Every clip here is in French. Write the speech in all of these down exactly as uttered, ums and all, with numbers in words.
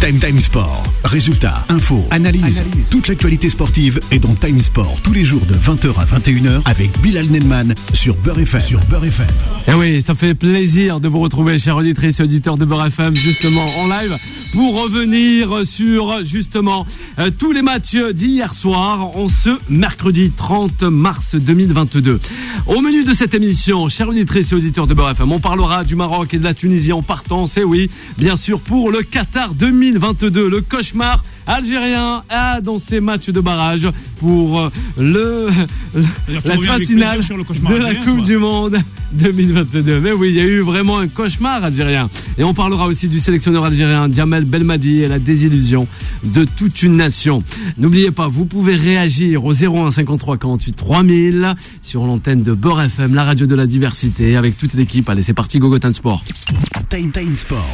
Time Time Sport. Résultats, infos, analyse. analyse. Toute l'actualité sportive est dans Time Sport tous les jours de vingt heures à vingt et une heures avec Bilal Nenman sur Beurre F M. Sur Beurre F M. Et oui, ça fait plaisir de vous retrouver, chers auditrices et auditeurs de Beurre F M, justement en live pour revenir sur justement euh, tous les matchs d'hier soir en ce mercredi trente mars deux mille vingt-deux. Au menu de cette émission, chers auditrices et auditeurs de Beurre F M, on parlera du Maroc et de la Tunisie en partance, et oui, bien sûr pour le Qatar deux mille vingt-deux, le cauchemar algérien a dans ses matchs de barrage pour le, la phase finale de la Coupe du Monde deux mille vingt-deux. Mais oui, il y a eu vraiment un cauchemar algérien. Et on parlera aussi du sélectionneur algérien Djamel Belmadi et la désillusion de toute une nation. N'oubliez pas, vous pouvez réagir au zéro un cinquante-trois quarante-huit trois mille sur l'antenne de Beurre F M, la radio de la diversité, avec toute l'équipe. Allez, c'est parti, Gogo Time Sport. Time Time Sport.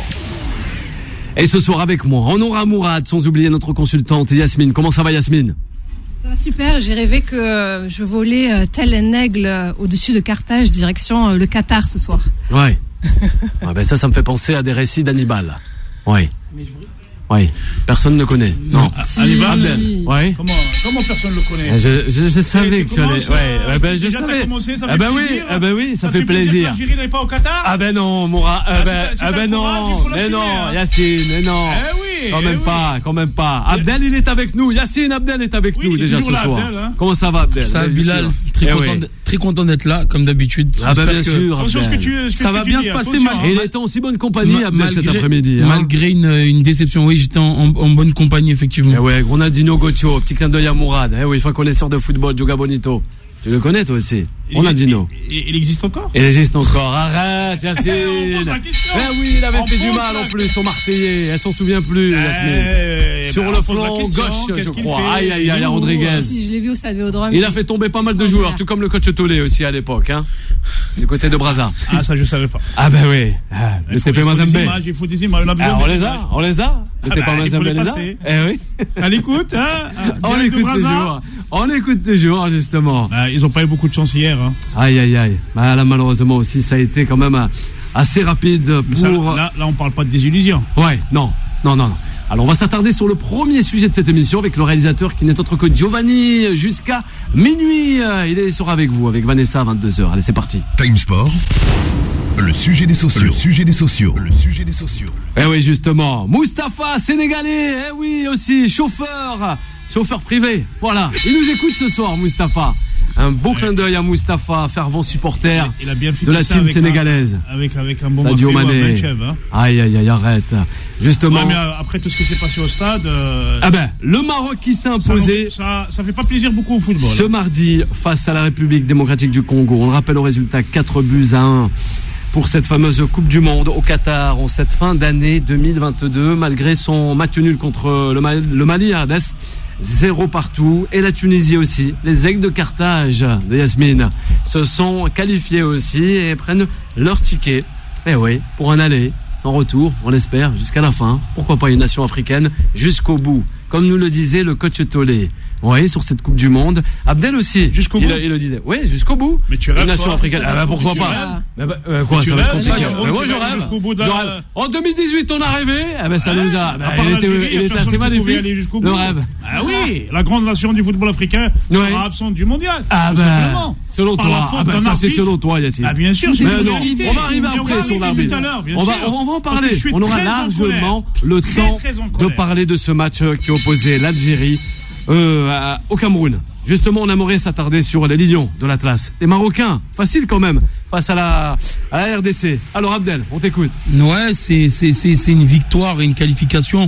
Et ce soir avec moi, on aura Mourad, sans oublier notre consultante Yasmine. Comment ça va, Yasmine ? Ça va super, j'ai rêvé que je volais tel un aigle au-dessus de Carthage, direction le Qatar ce soir. Ouais. Ouais, ben ça, ça me fait penser à des récits d'Hannibal. Ouais. Oui, personne ne connaît. Non. Si. Hannibal, ouais. Comment, comment personne le connaît? Je, je, je savais que tu allais. Ça, ouais, ouais, ben je déjà savais. T'as commencé, ça fait ah ben plaisir. oui, ah ben oui, ça, ça fait, fait plaisir. plaisir. L'Algérie n'aille pas au Qatar? Ah ben non, Moura. Ah, ah ben, c'est ah ben non, courage, mais non, hein. Yacine, mais non. Eh oui, quand même eh pas, oui. quand même pas. Abdel, il est avec nous. Yacine, Abdel est avec oui, nous déjà ce là, soir. Abdel, hein. Comment ça va, Abdel? Ça va, Bilal. Très eh content, oui. d- très content d'être là, comme d'habitude. Ah ben bien sûr. Attention, ce que tu, ce que ça que va tu bien dis, se passer. attention, Mal... Et il était en si bonne compagnie, Ma- Abdel, malgré, cet après-midi. Hein. Malgré une, une déception, oui, j'étais en, en, en bonne compagnie, effectivement. Eh ouais, Ronaldinho Gauthier, petit clin d'œil à Mourad. Eh oui, fin connaisseur de football, Joga Bonito. Tu le connais toi aussi, Ronaldinho. Il, il existe encore? Il existe encore. Arrête, Yacine. On pose la question. Eh oui, il avait on fait du mal la... en plus aux Marseillais. Elle s'en souvient plus, Yasmine. Eh, Sur bah, le flanc gauche, je crois. Aïe, aïe, aïe, Rodriguez. Si, je l'ai vu au stade Vélodrome. Il a fait tomber pas mal de joueurs, tout comme le coach Tolé aussi à l'époque, hein, du côté de Brazza. Ah, ça je savais pas. Ah ben oui. Ah, le T P Mazembe. Il faut des images. On, ah, on les a, on les a. Le T P ah bah, Mazembe les a. Eh oui. À l'écoute, hein. On écoute toujours. On écoute toujours, justement. Bah, ils ont pas eu beaucoup de chance hier. Hein. Aïe, aïe, aïe. Bah, là, malheureusement aussi, ça a été quand même assez rapide pour. Ça, là, là, on parle pas de désillusion. Ouais, non, non, non, non. Alors, on va s'attarder sur le premier sujet de cette émission avec le réalisateur qui n'est autre que Giovanni jusqu'à minuit. Il sera avec vous, avec Vanessa à vingt-deux heures. Allez, c'est parti. Time Sport. Le sujet des sociaux. Le sujet des sociaux. Le sujet des sociaux. Eh oui, justement. Moustapha, sénégalais. Eh oui, aussi, chauffeur. Chauffeur privé. Voilà. Il nous écoute ce soir, Moustapha. Un beau clin d'œil à Moustapha, fervent supporter il a bien de la team sénégalaise. Un, avec, avec un bon Sadio Mané. Hein. Aïe, aïe, aïe, arrête. Justement. Ouais, mais après tout ce qui s'est passé au stade. Euh, ah ben, le Maroc qui s'est imposé. Ça, ça, ça fait pas plaisir beaucoup au football. Ce mardi, face à la République démocratique du Congo. On le rappelle au résultat, quatre buts à un. Pour cette fameuse Coupe du Monde au Qatar en cette fin d'année deux mille vingt-deux, malgré son match nul contre le Mali, le Mali à Hadès, zéro partout, et la Tunisie aussi. Les Aigles de Carthage de Yasmine se sont qualifiés aussi et prennent leur ticket. Eh oui, pour un aller, sans retour, on l'espère, jusqu'à la fin. Pourquoi pas une nation africaine jusqu'au bout, comme nous le disait le coach Tolé. Oui, sur cette Coupe du Monde. Abdel aussi. Jusqu'au il, bout. Il le disait. Oui, jusqu'au bout. Mais tu rêves. Une nation toi, africaine. Ah bah pourquoi pas. Mais bah, euh, quoi, ça va être compliqué. Mais moi je rêve. Jusqu'au bout de la... En deux mille dix-huit, on est arrivé. Ah ben ça nous a. Bah, il était, il était assez magnifique. Le rêve. Ah oui, la grande nation du football africain sera ouais. absente du mondial. Ah ben. Selon toi. Ah ben ça c'est selon toi, Yacine. Ah bien sûr. Mais non. On va arriver après sur l'arbitre. On va, on va en parler. On aura largement le temps de parler de ce match qui opposait l'Algérie. Euh, au Cameroun. Justement, on aimerait s'attarder sur les Lions de l'Atlas. Les Marocains, facile quand même, face à la, à la R D C. Alors Abdel, on t'écoute. Ouais, c'est, c'est, c'est, c'est une victoire et une qualification,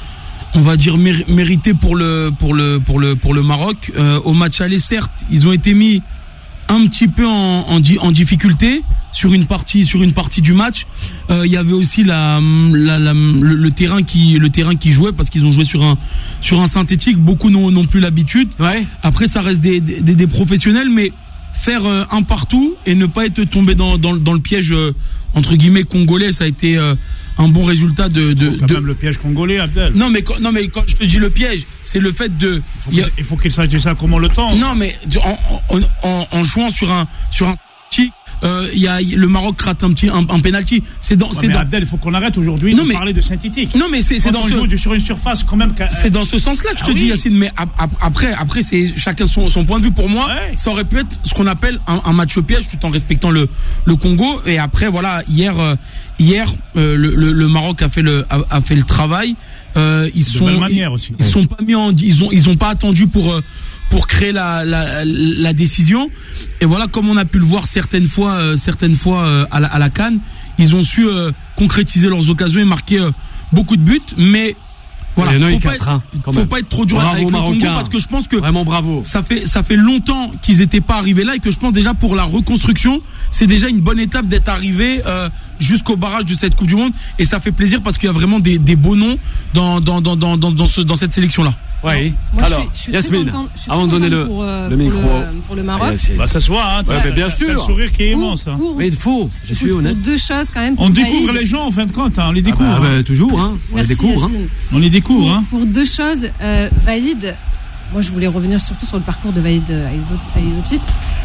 on va dire, mér- méritée pour le, pour le, pour le, pour le Maroc. Euh, au match aller, certes, ils ont été mis un petit peu en, en, en difficulté sur une partie, sur une partie du match. Il euh, y avait aussi la, la, la, le, le terrain qui, le terrain qui jouait parce qu'ils ont joué sur un, sur un synthétique. Beaucoup n'ont, n'ont plus l'habitude. Ouais. Après, ça reste des, des, des professionnels, mais faire euh, un partout et ne pas être tombé dans, dans, dans le piège euh, entre guillemets congolais, ça a été euh, un bon résultat de. de, quand de... même le piège congolais, Abdel. Non mais quand, non mais quand je te dis le piège, c'est le fait de. Il faut qu'il, il faut qu'il sache ça comment le temps. Non mais en, en, en, en jouant sur un sur un Euh, y a, le Maroc rate un petit un, un penalty. C'est dans, ouais, c'est mais dans. Abdel, il faut qu'on arrête aujourd'hui non, de mais, parler de synthétique. Non, mais c'est, c'est Quand dans on ce. joue sur une surface quand même. C'est dans ce sens-là que je te ah, dis, oui. Yacine. Mais après, après, c'est chacun son, son point de vue. Pour moi, ouais. Ça aurait pu être ce qu'on appelle un, un match piège, tout en respectant le, le Congo. Et après, voilà, hier, euh, hier, euh, le, le, le Maroc a fait le, a, a fait le travail. Euh, ils de sont, belle manière aussi. Ils, ils sont pas mis en, ils ont, ils ont pas attendu pour. Euh, pour créer la, la, la décision. Et voilà, comme on a pu le voir certaines fois, euh, certaines fois euh, à la, à la CAN, ils ont su euh, concrétiser leurs occasions et marquer euh, beaucoup de buts. Mais voilà, faut, pas, quatre, être, hein, faut pas être trop dur bravo avec le Congo parce que je pense que vraiment bravo. Ça fait ça fait longtemps qu'ils n'étaient pas arrivés là et que je pense déjà pour la reconstruction, c'est déjà une bonne étape d'être arrivé euh, jusqu'au barrage de cette Coupe du Monde et ça fait plaisir parce qu'il y a vraiment des, des beaux noms dans dans dans dans dans, dans, ce, dans cette sélection là. Oui. Moi, alors, je suis, je suis Yasmine, avant de donner le, pour, euh, le micro pour le, pour le Maroc. Bah, ça se voit, hein. Ouais, bah, bien sûr. Le sourire qui est immense. Hein. Mais il faut, je suis honnête. Pour deux choses quand même. On découvre les gens en fin de compte, hein. On les découvre. Ah bah, bah, toujours, hein. On Merci, les découvre, hein. On les découvre, pour, hein. Pour deux choses, euh, Vaïd, moi je voulais revenir surtout sur le parcours de Vaïd Halilhodžić.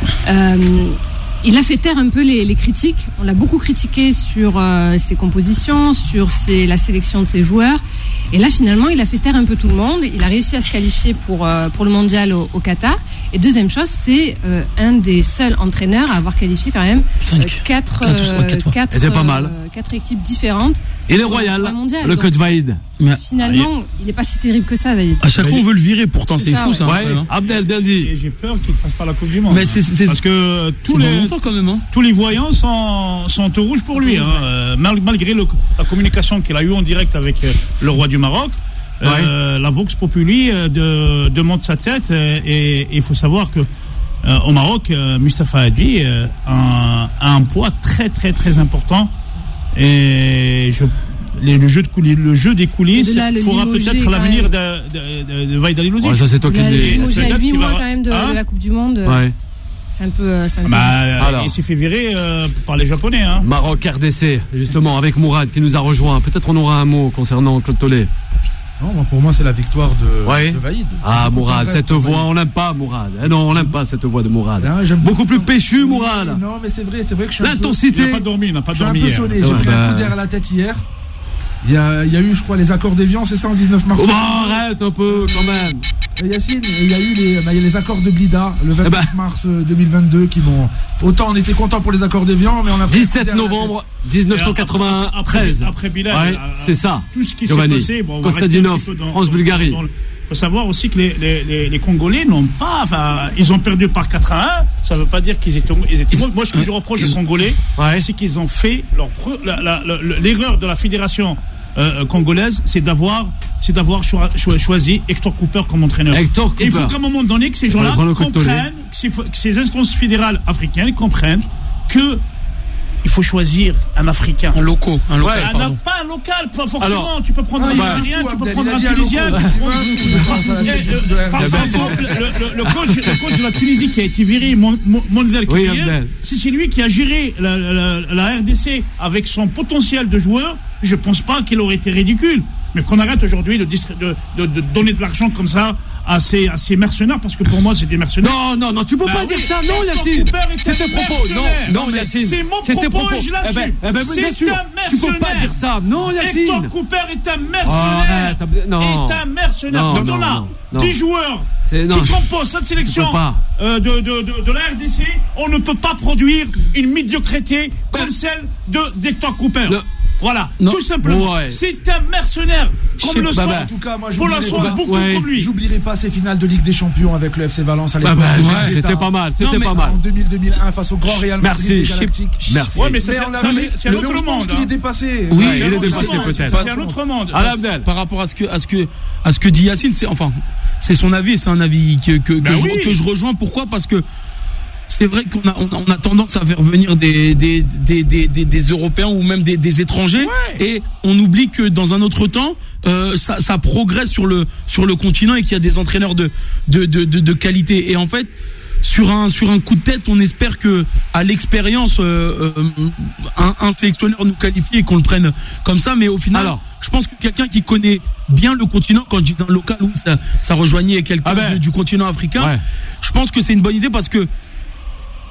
Euh, il a fait taire un peu les, les critiques. On l'a beaucoup critiqué sur euh, ses compositions, sur ses, la sélection de ses joueurs. Et là, finalement, il a fait taire un peu tout le monde. Il a réussi à se qualifier pour, euh, pour le mondial au, au Qatar. Et deuxième chose, c'est euh, un des seuls entraîneurs à avoir qualifié quand même euh, quatre, euh, quatre, quatre, c'est pas mal. Euh, quatre équipes différentes. Et les Royal, le coach Vaïd. Finalement, ah, il n'est pas si terrible que ça, Vaïd. À chaque fois, on veut le virer, pourtant c'est, c'est ça, fou, ça. Ouais. Hein. Abdel, bien dit. Et j'ai peur qu'il ne fasse pas la Coupe du Monde. Mais c'est, c'est, parce que tous les, longtemps, quand même, hein. tous les voyants sont, sont au rouge pour lui. Hein. Euh, malgré le, la communication qu'il a eue en direct avec euh, le roi du Maroc. Ouais. Euh, la Vox Populi euh, de, demande sa tête euh, et il faut savoir que euh, au Maroc, euh, Mustafa Hadji euh, a, a un poids très très très important et je, les, le, jeu de coulisses, le jeu des coulisses de là, fera peut-être l'avenir de, de, de, de Vaïd Halilhodžić. Ouais, ça c'est toi qui le dis. Il y a huit mois quand même de, hein de la Coupe du Monde. Ouais. C'est un peu. C'est un peu bah, alors, il s'est fait virer euh, par les Japonais. Hein. Maroc R D C, justement, avec Mourad qui nous a rejoint. Peut-être on aura un mot concernant Claude Tollet. Non, pour moi, c'est la victoire de, ouais. de Vaïd. Ah, Mourad, cette voix, Vaïd. On n'aime pas, Mourad. Eh non, on n'aime pas cette voix de Mourad. Non, j'aime beaucoup plus péchu, Mourad. Non, mais c'est vrai, c'est vrai que je suis l'intensité. Un peu... Il n'a pas dormi, il n'a pas dormi. Je suis un peu sonné. J'ai pris un coup derrière la tête hier. Il y, a, il y a eu, je crois, les accords d'Évian, c'est ça, en dix-neuf mars. Oh, bah, arrête un peu, quand même. Et Yacine, il y a eu les, bah, il y a les accords de Blida, le vingt-neuf eh ben. mars deux mille vingt-deux, qui vont. Autant on était content pour les accords d'Évian, mais on a. dix-sept novembre dix-neuf cent quatre-vingt-treize. Après, après Bilal, ouais, c'est ça. Tout ce qui Giovanni. s'est passé. Bon, Kostadinov, France-Bulgarie. Il faut savoir aussi que les, les, les, les Congolais n'ont pas. Enfin, ils ont perdu par quatre à un. Ça ne veut pas dire qu'ils étaient. Ils étaient ils, moi, ce que je reproche aux Congolais, ouais. c'est qu'ils ont fait leur, la, la, la, l'erreur de la fédération. Euh, congolaise, c'est d'avoir, c'est d'avoir cho- cho- choisi Hector Cooper comme entraîneur. Hector Cooper. Et il faut qu'à un moment donné que ces gens-là comprennent, que, que ces instances fédérales africaines comprennent que il faut choisir un Africain. Un local. Un local. Ouais, un, pas un local, pas forcément. Alors, tu peux prendre ah, un Algérien, tu peux prendre un Tunisien. Par exemple, le, le, coach, le coach de la Tunisie qui a été viré, Monzel oui, si c'est lui qui a géré la, la, la R D C avec son potentiel de joueur, je pense pas qu'il aurait été ridicule. Mais qu'on arrête aujourd'hui de, distri- de, de, de donner de l'argent comme ça à ces, à ces mercenaires, parce que pour moi, c'est des mercenaires. Non, non, non, tu peux bah pas oui, dire ça, non, Yacine. C'est tes propos. Non, non, Yacine. C'est mon c'est propos, propos. Et je l'assume. Eh ben, eh ben, c'est bien sûr, un mercenaire. Tu peux pas dire ça. Non, Yacine. Hector Cooper est un mercenaire. Oh, non. Est un mercenaire. Non, Quand non, on a non, dix joueurs c'est, non, qui composent cette sélection euh, de, de, de, de la R D C, on ne peut pas produire une médiocrité comme celle de d'Hector Cooper. Le... Voilà, non. tout simplement. Ouais. C'est un mercenaire, comme le sont, en tout cas, moi, pour la soin, beaucoup ouais. comme lui. J'oublierai pas ces finales de Ligue des Champions avec le F C Valence à l'époque. Bah bah, ouais, c'était pas mal, c'était non, pas mal. En deux mille deux mille un face au grand Real Madrid Galactique. Merci. Ouais, mais ça, ça, ça, c'est, c'est un autre monde. Il est dépassé. Oui, il est dépassé peut-être. C'est un autre monde. Abdel, par rapport à ce que, à ce que, à ce que dit Yacine, c'est enfin, c'est son avis, c'est un avis que que que, je, que je rejoins. Pourquoi ? Parce que c'est vrai qu'on a, on a, on a tendance à faire venir des, des, des, des, des, des Européens ou même des, des étrangers, ouais. et on oublie que dans un autre temps, euh, ça, ça progresse sur le, sur le continent et qu'il y a des entraîneurs de, de, de, de, de qualité. Et en fait, sur un, sur un coup de tête, on espère que, à l'expérience, euh, euh, un, un sélectionneur nous qualifie et qu'on le prenne comme ça. Mais au final, alors, je pense que quelqu'un qui connaît bien le continent, quand je dis un local, oui, ça, ça rejoignait quelqu'un ah ben. du, du continent africain. Ouais. Je pense que c'est une bonne idée parce que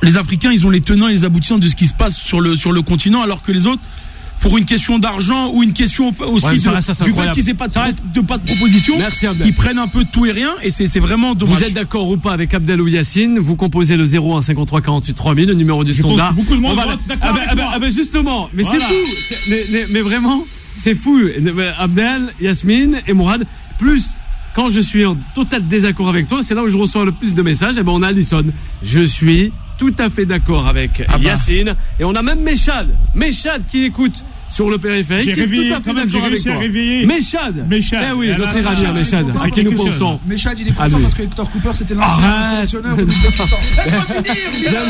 les Africains, ils ont les tenants et les aboutissants de ce qui se passe sur le, sur le continent, alors que les autres, pour une question d'argent ou une question aussi ouais, de, ça, ça, du fait qu'ils n'aient pas de, de, pas de proposition, merci, ils prennent un peu de tout et rien, et c'est, c'est vraiment dommage. Vous êtes d'accord ou pas avec Abdel ou Yacine? Vous composez le zéro un cinquante-trois quarante-huit trois mille, le numéro du Je standard. pense que beaucoup de monde va... va être d'accord ah, bah, avec ah, bah, toi. ah bah justement, mais Voilà. c'est fou, c'est, mais, mais, mais vraiment, c'est fou. Abdel, Yasmine et Mourad, plus quand je suis en total désaccord avec toi, c'est là où je reçois le plus de messages. Et ben on a Alison. Je suis tout à fait d'accord avec Ah bah. Yacine, et on a même Méchad, Méchad qui écoute sur le périphérique. J'ai qui est réveillé, tout à fait quand même, d'accord j'ai avec réussi à toi. réveiller. Méchad. Méchad. Eh oui, Elle notre a- ami elle a- Méchad, elle a à qui nous quelque chose. pensons. Mais Chad, il est Ah, content lui. parce que Hector Cooper, c'était l'ancien Arrête. sélectionneur de l'Ouzbékistan. Laisse-moi finir, Bilal.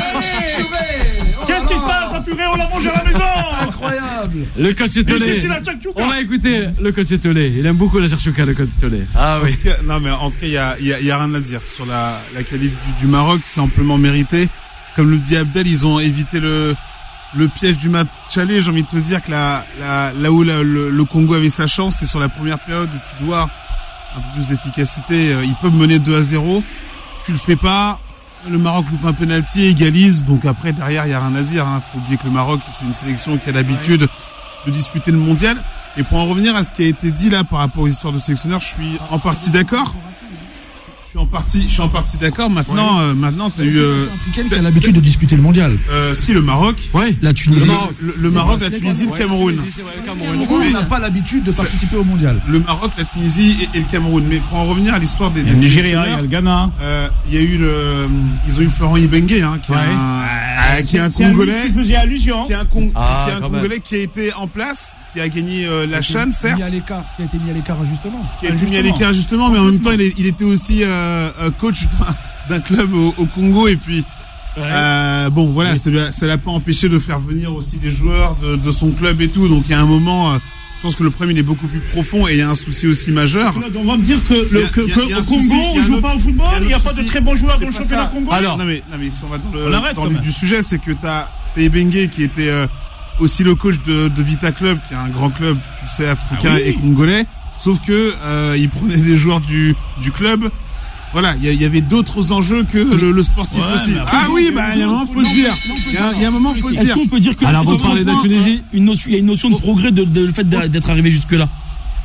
Oh Qu'est-ce là qui se là. passe, la purée, on la mange à la maison? Incroyable. Le coach Mais Tolé. c'est- c'est la tchouka. On va écouter le coach Tolé. Il aime beaucoup la cherchouka, le coach Tolé. Ah En oui. tout cas, non, mais en tout cas, il y a, il y a- il y a rien à dire sur la, la qualif du, du Maroc. C'est amplement mérité. Comme le dit Abdel, ils ont évité le, le piège du match aller. J'ai envie de te dire que là, là, là où la- le, le Congo avait sa chance, c'est sur la première période où tu dois un peu plus d'efficacité. Euh, Ils peuvent mener deux à zéro. Tu le fais pas. Le Maroc loupe un penalty, égalise. Donc après, derrière, il y a rien à dire. Hein. Faut oublier que le Maroc, c'est une sélection qui a l'habitude de disputer le mondial. Et pour en revenir à ce qui a été dit là par rapport aux histoires de sélectionneurs, je suis en partie d'accord. Je suis en partie, je suis en partie d'accord. Maintenant, euh, maintenant, t'as eu, euh, Africaine qui a l'habitude de disputer le mondial. euh, si le Maroc, Ouais. La le, Tunisie. Maroc, le, le Maroc, la Tunisie, le Cameroun. Le Congo n'a pas l'habitude de participer au mondial. Le Maroc, la Tunisie et, et le Cameroun. Mais pour en revenir à l'histoire des, Il y a des le Nigeria, il y a sélectionneurs, le Ghana. euh, il y a eu le, ils ont eu Florent Ibenge, hein, qui est Ouais. un, euh, qui est un C'est à lui Congolais, qui faisait allusion. qui est un, Con- Ah, qui est un quand même. Congolais qui a été en place, qui a gagné euh, la CHAN, certes. Mis à l'écart, qui a été mis à l'écart injustement. Qui a été mis à l'écart justement, mais en même temps il, est- il était aussi euh, euh, coach d'un, d'un club au, au Congo et puis euh, bon voilà, ça l'a, ça l'a pas empêché de faire venir aussi des joueurs de, de son club et tout, donc il y a un moment, euh, je pense que le problème il est beaucoup plus profond et il y a un souci aussi majeur. On va me dire que, Il y le, a- que, il y a- que il y a un au souci, Congo, il y a on un joue autre- pas au football, il y a un il n'y a autre pas de souci. très bons joueurs C'est dans le pas championnat ça. congolais. Alors, Non mais, non mais si on va dans On le, arrête, dans quand le même. vif du sujet, c'est que t'as Ebengue qui était euh, aussi le coach de, de Vita Club, qui est un grand club, tu le sais, africain Ah oui. et congolais. Sauf que euh, il prenait des joueurs du du club. Voilà, il y, a- il y avait d'autres enjeux que le, le sportif Ouais, aussi. mais après, Ah oui, bah il y a un moment faut le dire. Il y a, il y a un moment faut le Est-ce dire. qu'on peut dire que Alors, c'est vous autre parlez de la point, Tunisie une notion, il y a une notion de progrès de, de- le fait d'a- d'être arrivé jusque là.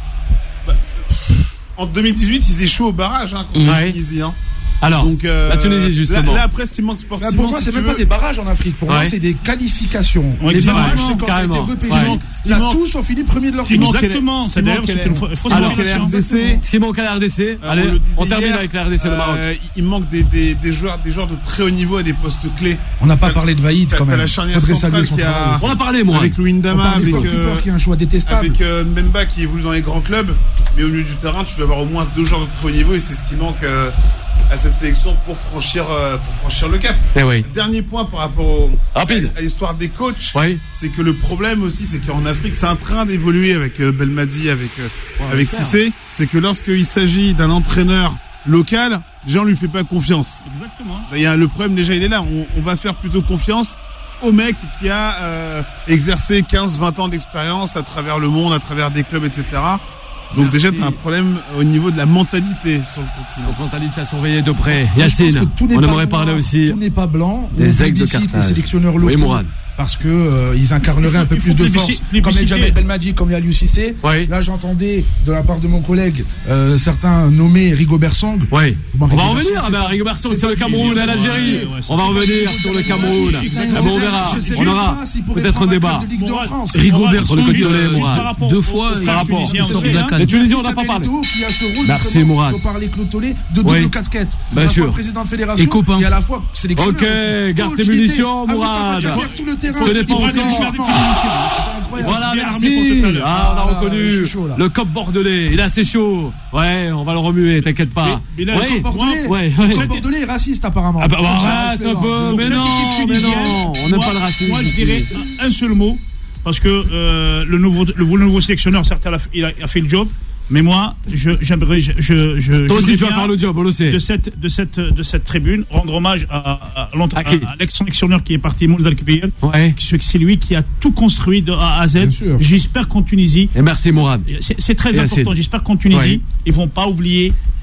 En deux mille dix-huit, ils échouent au barrage hein, contre Ouais. la Tunisie. Hein. Alors, Donc euh, la Tunisie, justement. Là, là, après, ce qui manque Là, sportivement, pour moi, si c'est tu même veux, pas des barrages en Afrique. Pour moi, Ouais. c'est des qualifications. Ouais, les exactement, barrages, c'est quand tu as carrément. été repêché. Ouais. Ce qui Là, manque- tous ont fini premier de leur ce qui poule. manque, Exactement, ce qui c'est d'ailleurs manque, c'est elle une est- fausse alors nomination. que la R D C, ce qui manque à la R D C, Euh, allez, on le disait on termine hier, avec la R D C, le Maroc. euh, il manque des, des, des joueurs, des joueurs de très haut niveau à des postes clés. On n'a pas parlé de Vaïd T'as- quand t'as même. la charnière Faudrait centrale saluer son qui a- travail aussi. On a parlé, moi. Avec Louis On Ndama, parle avec, d'Hector euh, Cooper qui est un choix détestable. avec euh, Mbemba qui évolue dans les grands clubs, mais au milieu du terrain, tu dois avoir au moins deux joueurs de très haut niveau et c'est ce qui manque euh, à cette sélection pour franchir, euh, pour franchir le cap. Eh oui. Dernier point par rapport au, Rapide. à, à l'histoire des coachs, Oui. c'est que le problème aussi, c'est qu'en Afrique, c'est en train d'évoluer avec euh, Belmadi, avec, euh, Ouais, avec j'espère. Cissé, c'est que lorsqu'il s'agit d'un entraîneur local, déjà on lui fait pas confiance. Exactement. Il y a, le problème déjà il est là, on, on va faire plutôt confiance au mec qui a euh, exercé quinze vingt ans d'expérience à travers le monde, à travers des clubs, et cetera. Donc Merci. déjà tu as un problème au niveau de la mentalité sur le continent. Donc, mentalité à surveiller de près. Je pense Yacine, que tout n'est on pas aimerait noir, parler aussi Tout n'est pas blanc. des On aigles de plébiscite les Carthage. sélectionneurs locaux. Oui, Mourad. Parce que euh, ils incarneraient un peu Il plus faut de plébisciter- force, comme plébisciter. Jamel Belmadi, comme Aliou Cissé. Oui. Là, j'entendais de la part de mon collègue euh, certains nommés Rigobert Song. Oui. Bon, On va Rigobert revenir, Song, ah c'est ben, pas- Rigobert Song, c'est c'est le pas- Cameroun et Ouais, l'Algérie. ouais, ouais, On va c'est- revenir sur le Cameroun. Exactement. Ah bon, on verra. Je sais On juste aura pas s'il pourrait peut-être un prendre débat. club de Ligue deux en Mourad, France. Rigobert Mourad, Song, pour le côté euh, de juste Mourad. par rapport deux au- fois, aux il frères rapport. tunisiens il sort aussi. de la CAN. Les Tunisiens, on Il n'a pas s'appelle parlé. Eto'o, qui a ce rôle Merci, justement Mourad. dont parlait Claude Tollet, de double Oui. casquette. Bien à la sûr. fois président de fédération Et copain. et à la fois sélectionneur. Ok, aussi. garde Coach tes d'été. munitions, Ah, Mourad. Moustapha Djaffer sur le terrain. Ce n'est pas Il encore- prend des Garde tes changements. Incroyable. Voilà, bien merci. armé pour tout à l'heure. Ah, on a Ah, je reconnu suis chaud, là. le cop bordelais. Il est assez chaud. Ouais, on va le remuer, t'inquiète pas. Mais- mais là, Ouais. le cop Bordelais. Ouais, Le ouais. club bordelais est raciste apparemment. Ah bah, Donc, ça, arrête je un plaisante. peu, Donc mais cette non, équipe mais tunisienne, non, on n'aime moi- pas le racisme. Moi, je ici. dirais un, un seul mot, parce que euh, le nouveau le, le nouveau sélectionneur, certes, il a, il a- il a fait le job, mais moi, je j'aimerais, je, je, je Toi aussi, j'aimerais tu vas bien faire le job, on le sait. de cette de cette de cette tribune rendre hommage à, à, l'entre- À qui à- à l'ex-sélectionneur qui est parti, Mouled Al-Kbir. Ouais. C'est c'est lui qui a tout construit de A à Z. Bien sûr. J'espère qu'en Tunisie, Et merci, Mourad. c'est c'est très Et important. Yacine. J'espère qu'en Tunisie, Oui. ils vont pas oublier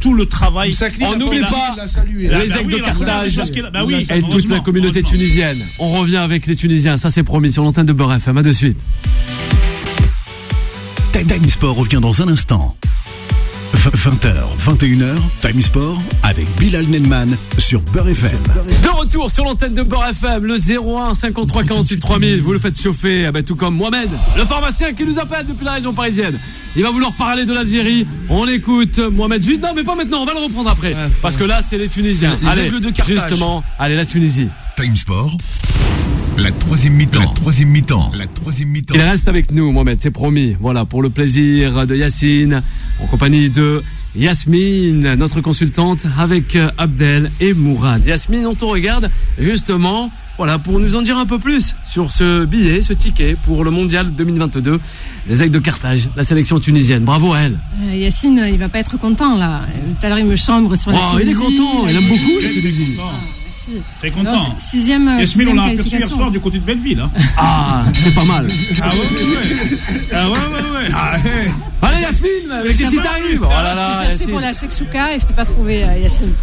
tout le travail. On n'oublie pas les aigles de Carthage bah oui, et toute la communauté tunisienne. On revient avec les Tunisiens, ça c'est promis, sur l'antenne de Beurre F M. À de suite. Time Sport revient dans un instant. vingt heures, vingt et une heures, Time Sport avec Bilal Nenman sur Beurre F M. De retour sur l'antenne de Beurre F M, le zéro un cinquante-trois quarante-huit trois mille. Vous le faites chauffer, ah bah, tout comme Mohamed, le pharmacien qui nous appelle depuis la région parisienne. Il va vouloir parler de l'Algérie. On écoute Mohamed. Juste, non, mais pas maintenant, on va le reprendre après. Ouais, parce que là, c'est les Tunisiens. Les allez, aigles de Carthage. Justement, allez, la Tunisie. Time Sport. La troisième mi-temps. La troisième mi-temps. La troisième mi-temps. Il reste avec nous, Mohamed, c'est promis. Voilà, pour le plaisir de Yacine, en compagnie de Yasmine, notre consultante, avec Abdel et Mourad. Yasmine, on te regarde justement, voilà, pour nous en dire un peu plus sur ce billet, ce ticket pour le mondial deux mille vingt-deux des Aigles de Carthage, la sélection tunisienne. Bravo à elle. Euh, Yacine, il va pas être content là. Tout à l'heure, il me chambre sur la oh, Tunisie. Il est content, il aime beaucoup la Tunisie. Très content. Alors, sixième, Yasmine, on l'a aperçu hier qualification. soir du côté de Belleville. Hein. Ah, c'est pas mal. Ah ouais, ouais, ouais. Ah ouais, ouais, ouais. Ah, ouais. Allez Yasmine, qu'est-ce qui t'arrive? Oh là Je là, t'ai cherché Yacine. pour la Chouka et je t'ai pas trouvé, euh, Yacine.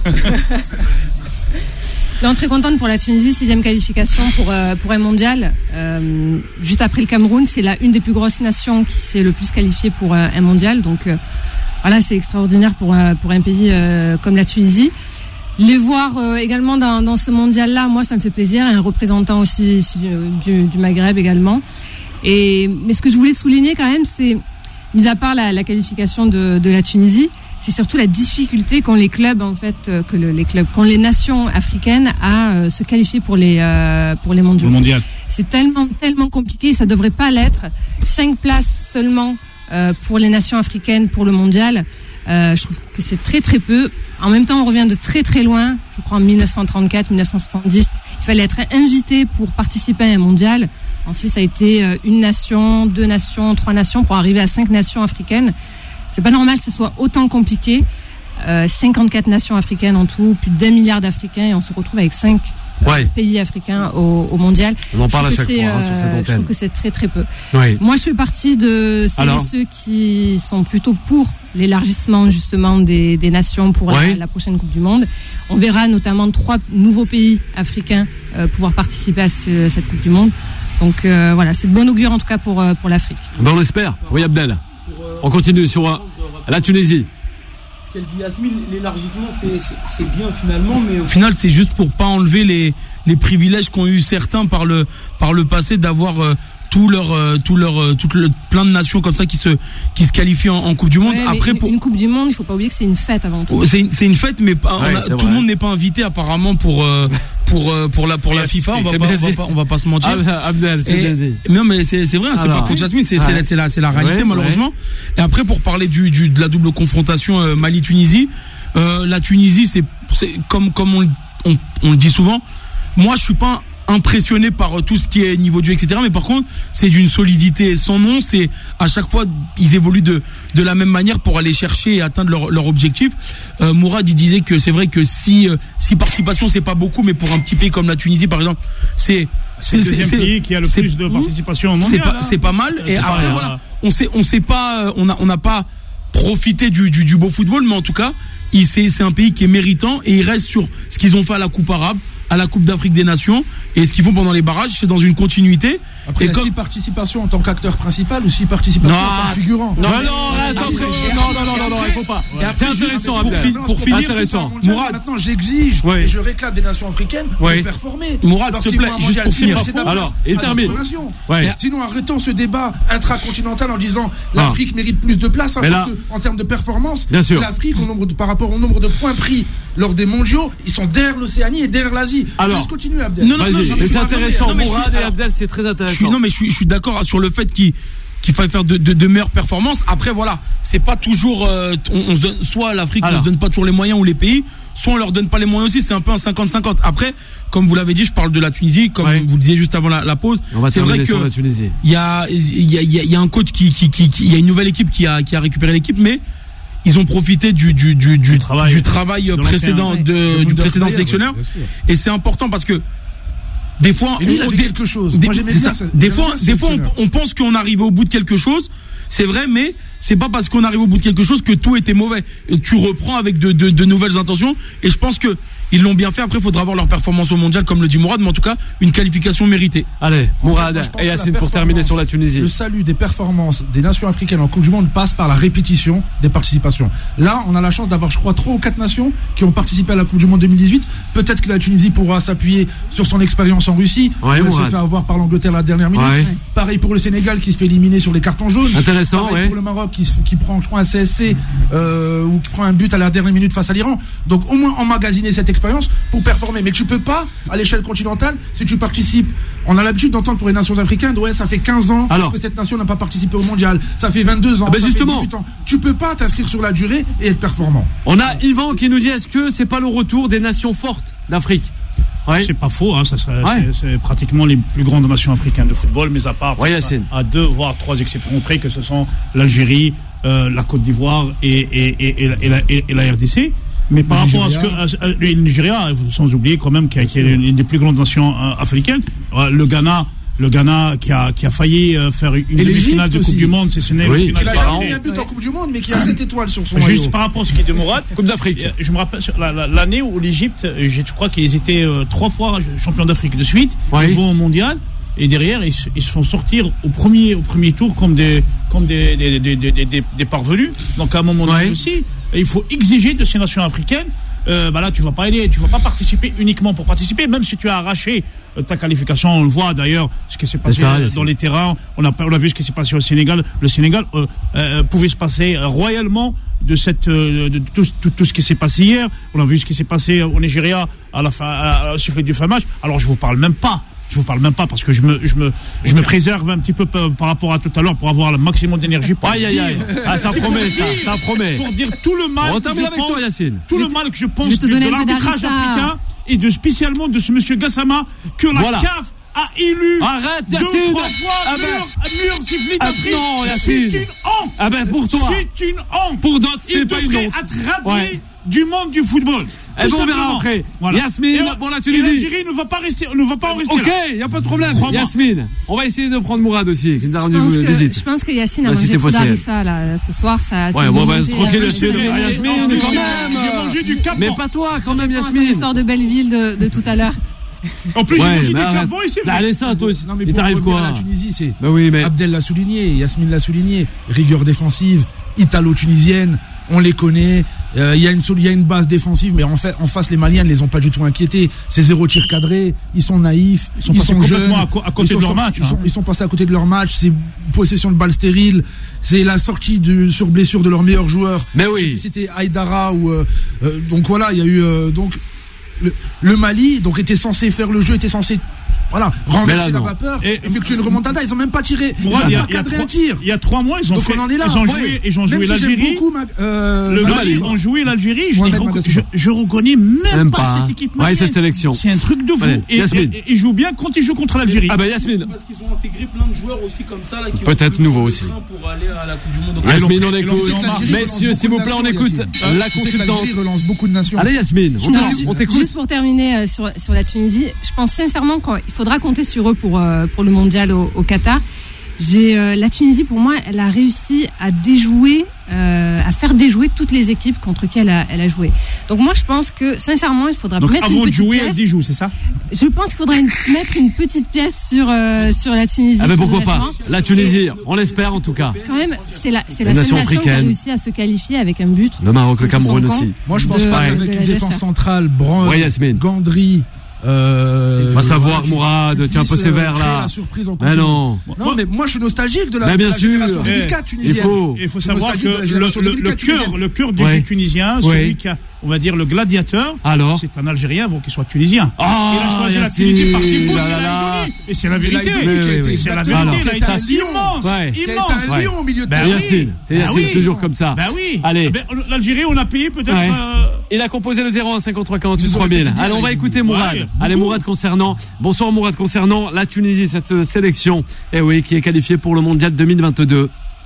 Non, très contente pour la Tunisie, sixième qualification pour, euh, pour un mondial. Euh, juste après le Cameroun, c'est la une des plus grosses nations qui s'est le plus qualifiée pour euh, un mondial. Donc euh, voilà, c'est extraordinaire pour, euh, pour un pays euh, comme la Tunisie. Les voir euh, également dans, dans ce mondial-là, moi, ça me fait plaisir. Et un représentant aussi ici, euh, du, du Maghreb également. Et, mais ce que je voulais souligner quand même, c'est, mis à part la, la qualification de, de la Tunisie, c'est surtout la difficulté qu'ont les clubs, en fait, euh, que le, les clubs, qu'ont les nations africaines à euh, se qualifier pour les euh, pour les mondiaux. Le mondial. C'est tellement tellement compliqué, ça devrait pas l'être. Cinq places seulement euh, pour les nations africaines pour le mondial. Euh, je trouve que c'est très très peu. En même temps, on revient de très très loin. Je crois en mille neuf cent trente-quatre, mille neuf cent soixante-dix, il fallait être invité pour participer à un mondial. Ensuite, ça a été une nation, deux nations, trois nations pour arriver à cinq nations africaines. C'est pas normal que ce soit autant compliqué. Euh, cinquante-quatre nations africaines en tout, plus d'un milliard d'Africains, et on se retrouve avec cinq Ouais. pays africains au, au mondial. On en parle à Je trouve chaque que fois hein, c'est, sur cette euh, Je antenne. trouve que c'est très très peu. Oui. Moi, je fais partie de celles Alors et ceux qui sont plutôt pour l'élargissement justement des, des nations pour Oui. la, la prochaine Coupe du Monde. On verra notamment trois nouveaux pays africains euh, pouvoir participer à ce, cette Coupe du Monde. Donc euh, voilà, c'est de bon augure en tout cas pour, euh, pour l'Afrique. Ben, on l'espère. Oui, Abdel. On continue sur euh, la Tunisie. Ce qu'elle dit Yasmine, l'élargissement c'est, c'est, c'est bien finalement, mais au final c'est juste pour pas enlever les, les privilèges qu'ont eu certains par le, par le passé d'avoir euh, tout leur, euh, tout leur, euh, tout le, plein de nations comme ça qui se, qui se qualifient en, en Coupe du Monde. Ouais, Après une, pour une Coupe du Monde, il faut pas oublier que c'est une fête avant tout. c'est une, c'est une fête, mais pas, on Ouais, a- c'est tout vrai. le monde n'est pas invité apparemment pour euh, pour euh, pour la pour la FIFA. On va c'est pas, bien on va dit. pas, on va pas se mentir. Ah, Abdel, c'est Et- bien dit. Non mais c'est c'est vrai, hein, c'est Alors, pas contre Jasmine, c'est ouais. c'est la c'est la c'est la réalité Ouais, malheureusement. Et après pour parler du, du de la double confrontation euh, Mali-Tunisie, euh, la Tunisie c'est c'est comme comme on, le- on on le dit souvent. Moi je suis pas impressionné par euh, tout ce qui est niveau de jeu, et cetera. Mais par contre, c'est d'une solidité sans nom. C'est à chaque fois, ils évoluent de de la même manière pour aller chercher et atteindre leur leur objectif. Euh, Mourad, il disait que c'est vrai que si euh, si participation c'est pas beaucoup, mais pour un petit pays comme la Tunisie, par exemple, c'est C'est le deuxième pays qui a le c'est- plus de participation au c'est mondial. pas hein. c'est pas mal. C'est Et pas après rien. voilà, on sait on sait pas, euh, on a on n'a pas profité du, du du beau football, mais en tout cas, il c'est c'est un pays qui est méritant et il reste sur ce qu'ils ont fait à la Coupe arabe, à la Coupe d'Afrique des Nations, et ce qu'ils font pendant les barrages, c'est dans une continuité. Après, Et il y a comme- six participations en tant qu'acteur principal ou six participations Non, en tant que figurant. Non, Non, non, arrête, après, après, et non, après, non, non, non, non, après, il faut pas. et après, C'est juste intéressant, pour Abdel. fi- pour finir, intéressant. Mourad, maintenant j'exige Oui. et je réclame des nations africaines Oui. de performer. Mourad, s'il te Lorsqu'ils plaît, vont à un juste mondial, pour c'est finir. pas- c'est ta Alors, place, il c'est pas termine. notre nation. Ouais. Sinon, arrêtons ce débat intracontinental en disant l'Afrique mérite plus de place Mais là- alors que, en termes de performance. Bien sûr. L'Afrique, au nombre de- par rapport au nombre de points pris lors des mondiaux, ils sont derrière l'Océanie et derrière l'Asie. Alors. Laisse continuer, Abdel. Non, non, non, Vas-y, je- mais je- c'est je- intéressant. non, mais je suis- Mourad et alors, Abdel, c'est très Je intéressant. suis, non mais je suis, je suis d'accord sur le fait qu'il qu'il faille faire de, de, de meilleures performances. Après voilà, c'est pas toujours euh, on, on se donne, soit l'Afrique ne Alors. se donne pas toujours les moyens ou les pays, soit on leur donne pas les moyens aussi. C'est un peu un cinquante cinquante. Après, comme vous l'avez dit, je parle de la Tunisie, comme Ouais. vous le disiez juste avant la, la pause. On va C'est vrai terminer que sur la Tunisie. il y a il y a, il y a il y a un coach qui qui qui qui- il y a une nouvelle équipe qui a qui a récupéré l'équipe, mais ils ont profité du du du du, travail. du travail De précédent l'ancien, de, ouais. du De précédent Moudar sélectionneur. Khayer, ouais, bien Et c'est important parce que des fois Et lui, il on- avait des- quelque chose. des, Moi, j'aimais c'est bien ça. ça. Des J'aimais fois, bien ce des fois, on, sélectionneur. on pense qu'on arrive au bout de quelque chose. c'est vrai, mais c'est pas parce qu'on arrive au bout de quelque chose que tout était mauvais. Et tu reprends avec de, de, de nouvelles intentions, et je pense que ils l'ont bien fait. Après, il faudra voir leur performance au mondial, comme le dit Mourad, mais en tout cas, une qualification méritée. Allez, Mourad en fait, et Yacine pour terminer sur la Tunisie. Le salut des performances des nations africaines en Coupe du Monde passe par la répétition des participations. Là, on a la chance d'avoir, je crois, trois ou quatre nations qui ont participé à la Coupe du Monde deux mille dix-huit. Peut-être que la Tunisie pourra s'appuyer sur son expérience en Russie. Ouais, elle Mourad. se fait avoir par l'Angleterre à la dernière minute. Ouais. Pareil pour le Sénégal qui se fait éliminer sur les cartons jaunes. Intéressant, Pareil ouais. pour le Maroc qui, se, qui prend, je crois, un C S C euh, ou qui prend un but à la dernière minute face à l'Iran. Donc, au moins emmagasiner cette expérience pour performer. Mais tu peux pas, à l'échelle continentale, si tu participes. On a l'habitude d'entendre pour les nations africaines, ouais, ça fait quinze ans Alors. que cette nation n'a pas participé au mondial. Ça fait vingt-deux ans. Ah ben ça justement. fait dix-huit ans. Tu peux pas t'inscrire sur la durée et être performant. On a Yvan qui nous dit, est-ce que c'est pas le retour des nations fortes d'Afrique? Ouais. C'est pas faux, hein, ça serait, Ouais. c'est, c'est pratiquement les plus grandes nations africaines de football, mais à part Ouais, Yacine. à, à deux voire trois exceptions près, que ce sont l'Algérie, euh, la Côte d'Ivoire et, et, et, et, la, et, la, et la R D C. Mais par Le rapport à ce que à, à, le Nigeria, sans oublier quand même qu'il y a, qu'il y a une des plus grandes nations euh, africaines, euh, le Ghana. Le Ghana qui a, qui a failli euh, faire une Et demi-finale l'Égypte de Coupe aussi. du Monde, c'est ce n'est Oui. Il a pas jamais mis un but en Coupe du Monde, mais qui a sept étoiles sur son maillot. Juste par rapport à ce qui est de Mourad, Coupe d'Afrique. euh, je me rappelle sur la- la- l'année où l'Égypte, euh, je crois qu'ils étaient euh, trois fois champions d'Afrique de suite, Oui. ils vont au mondial et derrière ils, se- ils se font sortir au premier au premier tour comme des comme des des, des, des, des, des- des parvenus. Donc à un moment donné Oui. aussi, il faut exiger de ces nations africaines. Euh, bah là, tu vas pas aider, tu vas pas participer uniquement pour participer, même si tu as arraché euh, ta qualification. On le voit d'ailleurs, ce qui s'est passé ça, euh, c'est- dans les terrains. On a, on a vu ce qui s'est passé au Sénégal. Le Sénégal euh, euh, pouvait se passer euh, royalement de cette, euh, de tout, tout, tout ce qui s'est passé hier. On a vu ce qui s'est passé au Nigeria à la fin, à, à, au sifflet du fin match. Alors je vous parle même pas. Je vous parle même pas parce que je me, je me, je me préserve un petit peu par, par rapport à tout à l'heure pour avoir le maximum d'énergie pour Aïe, aïe, aïe. dire- Ah, ça pour promet, ça, dire- ça promet. Pour dire tout le mal On que je termine avec pense, toi, Yacine. tout Je le vais te- mal que je je pense vais te de, donner de un peu l'arbitrage d'Arissa. africain et de spécialement de ce monsieur Gassama que la Voilà. C A F a élu Arrête, deux Yacine. ou trois fois Ah ben. mur, mur sifflet Ah d'Afrique. non, C'est Yacine. une honte. Ah ben pour toi. C'est une honte. Pour d'autres, c'est Il pas une devrait honte. être radié Ouais. du monde du football. Eh Tout ben, on verra simplement. après. Voilà. Yasmine, Et on- pour la et Tunisie. l'Algérie ne va pas rester, ne va pas en rester Ok, là. il n'y a pas de problème. Crois-moi. Yasmine, on va essayer de prendre Mourad aussi, qui nous a Je rendu pense, que, visite. je pense que Yacine a La mangé cité trop phocéenne. d'harissa là ce soir. Ça a Ouais, tout bon, bah, mangé, tranquille, euh, Yasmine, ça a mangé. Yasmine, Non, mais mais quand je- même. J'ai mangé du capon. Mais pas toi, quand même, je pense à Yasmine. l'histoire de Belleville de, de tout à l'heure. En plus, j'ai Ouais, mangé du mais arrête. carbone et c'est Là, vrai. allez, ça, toi aussi. Non, mais Il pour t'arrive revenir quoi? à la Tunisie, c'est Bah oui, mais. Abdel l'a souligné, Yasmine l'a souligné, rigueur défensive, italo-tunisienne, on les connaît. Il euh, y, y a une base défensive, mais en fait, en face, les Maliens ne les ont pas du tout inquiétés. C'est zéro tir cadré, ils sont naïfs, Ils sont ils passés sont complètement jeunes, à co- à côté ils sont de leur sortis- match, Ils sont, hein. ils sont passés à côté de leur match. C'est possession de balles stériles. C'est la sortie de, sur blessure de leur meilleur joueur. Mais Je sais oui. plus si c'était Aïdara ou euh, euh, donc voilà, il y a eu euh, donc le, le Mali donc était censé faire le jeu, était censé voilà Mais là, renverser la non. vapeur, Et- effectuer une remontada. Ils ont même pas tiré, ils ont Mourad, même il y a- pas il y a cadré trois- un tir. Il y a trois mois, ils ont Donc fait, on en est là. ils ont Ouais. joué, ils ont Même joué si j'aime l'Algérie. beaucoup, ma- euh, Le Mali, Mali quoi. ont joué l'Algérie, je, Mohamed les rec- Magassou. je, je reconnais même, Même pas, pas, hein. cette équipe Ouais, malienne. cette sélection. C'est un truc de fou. Allez, et, Yasmine. et- et ils jouent bien quand ils jouent contre l'Algérie. Ah bah Yasmine. Parce qu'ils ont intégré plein de joueurs aussi comme ça là, qui Peut-être ont nouveau aussi. pour aller à la Coupe du Monde. Ah, ils l'ont Yasmine, pris- on ils l'ont écoute. pris en marche. L'Algérie Messieurs, relance s'il vous beaucoup plaît, de on nations, écoute Yacine. la Tu sais que consultante. l'Algérie relance beaucoup de nations. Allez, Yasmine, on Non, t'écoute. on t'écoute. Juste pour terminer euh, sur, sur la Tunisie, je pense sincèrement qu'il faudra compter sur eux pour, euh, pour le mondial au, au Qatar. J'ai, euh, la Tunisie, pour moi, elle a réussi à déjouer, euh, à faire déjouer toutes les équipes contre qui elle a, elle a joué. Donc moi, je pense que sincèrement, il faudra Donc mettre une avant de petite jouer, pièce. elle déjoue, c'est ça? Je pense qu'il faudrait une- mettre une petite pièce sur euh, sur la Tunisie. Ah ben pourquoi pas. honnêtement. La Tunisie, on l'espère en tout cas. Quand même, c'est la c'est Les la nations seule nation qui a africaines. réussi à se qualifier avec un but. Le Maroc, le Contre son Cameroun camp. aussi. Moi, je pense de- pas de qu'avec une l'adversaire. défense centrale, Brun, Ouais, Yasmine. Gandry. Euh, On va savoir, tu- Mourad, tu tu es un peu puisses, sévère, euh, créer là. la surprise en Coupe Mais du non. Monde. Non, mais moi je suis nostalgique de la, Mais bien de la sûr. génération Eh, deux mille quatre il tunisienne. faut. Il faut Je suis savoir nostalgique que de la le, génération le- deux mille le quatre cœur, tunisienne. le cœur du Ouais. jeu tunisien, Ouais. celui qui a, on va dire, le gladiateur, Alors c'est un Algérien, bon, qu'il soit tunisien. Ah, il a choisi la Yacine, Tunisie par défaut, là, c'est là, la là. Idonie. Et c'est la C'est la vérité. Idonie qui a été C'est la exactement- vérité. qui a Il a été été un lion. immense. Ouais. Qui a été Immense. un lion au milieu de Ben terrain. oui. Yacine, c'est Ben Yacine, oui. toujours comme ça. Ben oui. Allez. Ben, l'Algérie, on a payé peut-être. Ouais. euh, Il a composé le zéro un cinquante-trois quarante-huit Ils auraient trois mille. fait du bien, Allez, on va les écouter Mourad. Ouais, Allez, beaucoup. Mourad concernant. Bonsoir Mourad concernant la Tunisie, cette euh, sélection. Eh oui, qui est qualifiée pour le mondial deux mille vingt-deux.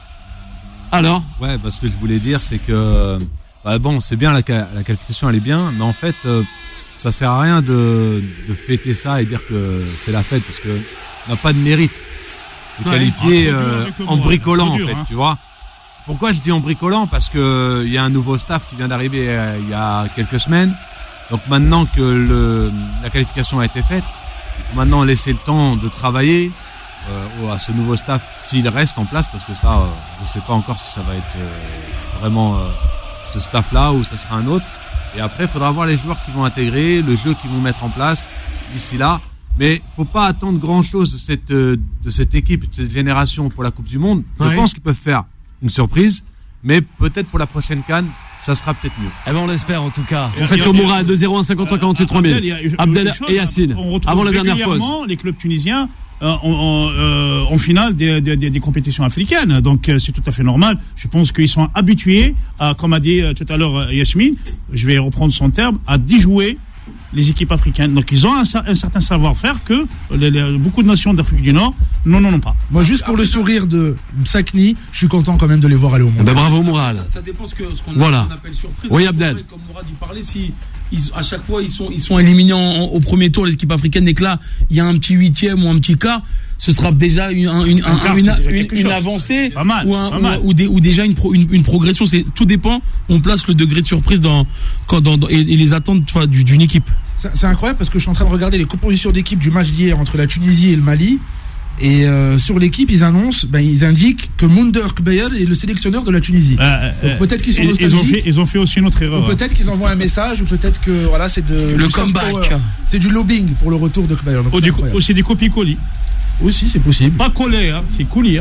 Alors Ouais, bah, ce que je voulais dire, c'est que bah, bon, c'est bien la, la qualification, elle est bien, mais en fait, euh, ça sert à rien de, de fêter ça et dire que c'est la fête parce que on n'a pas de mérite. C'est qualifié Ah, trop dur euh, avec le en Morad, bricolant, trop dur, en fait, hein. tu vois. Pourquoi je dis en bricolant? Parce que il y a un nouveau staff qui vient d'arriver euh, il y a quelques semaines. Donc maintenant que le, la qualification a été faite, il faut maintenant laisser le temps de travailler euh, à ce nouveau staff s'il reste en place, parce que ça, euh, je ne sais pas encore si ça va être euh, vraiment euh, ce staff-là ou ça sera un autre. Et après, il faudra voir les joueurs qui vont intégrer, le jeu qu'ils vont mettre en place d'ici là. Mais faut pas attendre grand-chose de cette euh, de cette équipe, de cette génération pour la Coupe du Monde. Je Ouais. pense qu'ils peuvent faire une surprise, mais peut-être pour la prochaine CAN, ça sera peut-être mieux. Eh ben on l'espère en tout cas. Et Vous faites il y a- comme il y a- Mourad, deux zéro un cinquante-trois quarante-huit trois Abdel, mille. il y a- je- Abdel une chose, et Yacine. on retrouve Avant la dernière pause. régulièrement les clubs tunisiens euh, en, en, euh, en finale des, des, des, des compétitions africaines. Donc euh, c'est tout à fait normal. Je pense qu'ils sont habitués, à, comme a dit euh, tout à l'heure euh, Yasmine, je vais reprendre son terme, à déjouer les équipes africaines. Donc ils ont un, un certain savoir-faire que les, les, beaucoup de nations d'Afrique du Nord non n'en ont pas. Moi, juste pour le sourire de Sakni, je suis content quand même de les voir aller au Eh monde. ben bravo Mourad. Ça, ça dépend ce que ce qu'on Voilà. on appelle surprise. Oui, C'est Abdel. vrai, Comme Mourad y parlait, si ils, à chaque fois ils sont ils sont éliminés en- en- au premier tour les équipes africaines, et que là il y a un petit huitième ou un petit quart, ce sera déjà une un- une, Un un- quart, une, c'est déjà une- quelque une chose. avancée C'est pas mal, ou, c'est un- pas ou- mal. ou des- ou déjà une, pro- une, une progression. C'est tout dépend. On place le degré de surprise dans quand dans, dans- et, et les attentes, tu vois, du- d'une équipe. C'est c'est incroyable parce que je suis en train de regarder les compositions d'équipe du match d'hier entre la Tunisie et le Mali. Et euh, sur l'équipe, ils annoncent, ben, ils indiquent que Mounder Kbeyer est le sélectionneur de la Tunisie. Euh, Donc euh, peut-être qu'ils sont ils, ils ont nostalgiques. fait ils ont fait aussi une autre erreur. Ou peut-être qu'ils envoient un message, ou peut-être que voilà, c'est de Le du soft comeback. power. C'est du lobbying pour le retour de Kbeyer. Donc Ou c'est des- incroyable. aussi des copies-colis. Aussi, c'est possible. Pas collés, hein, c'est coulis. Hein.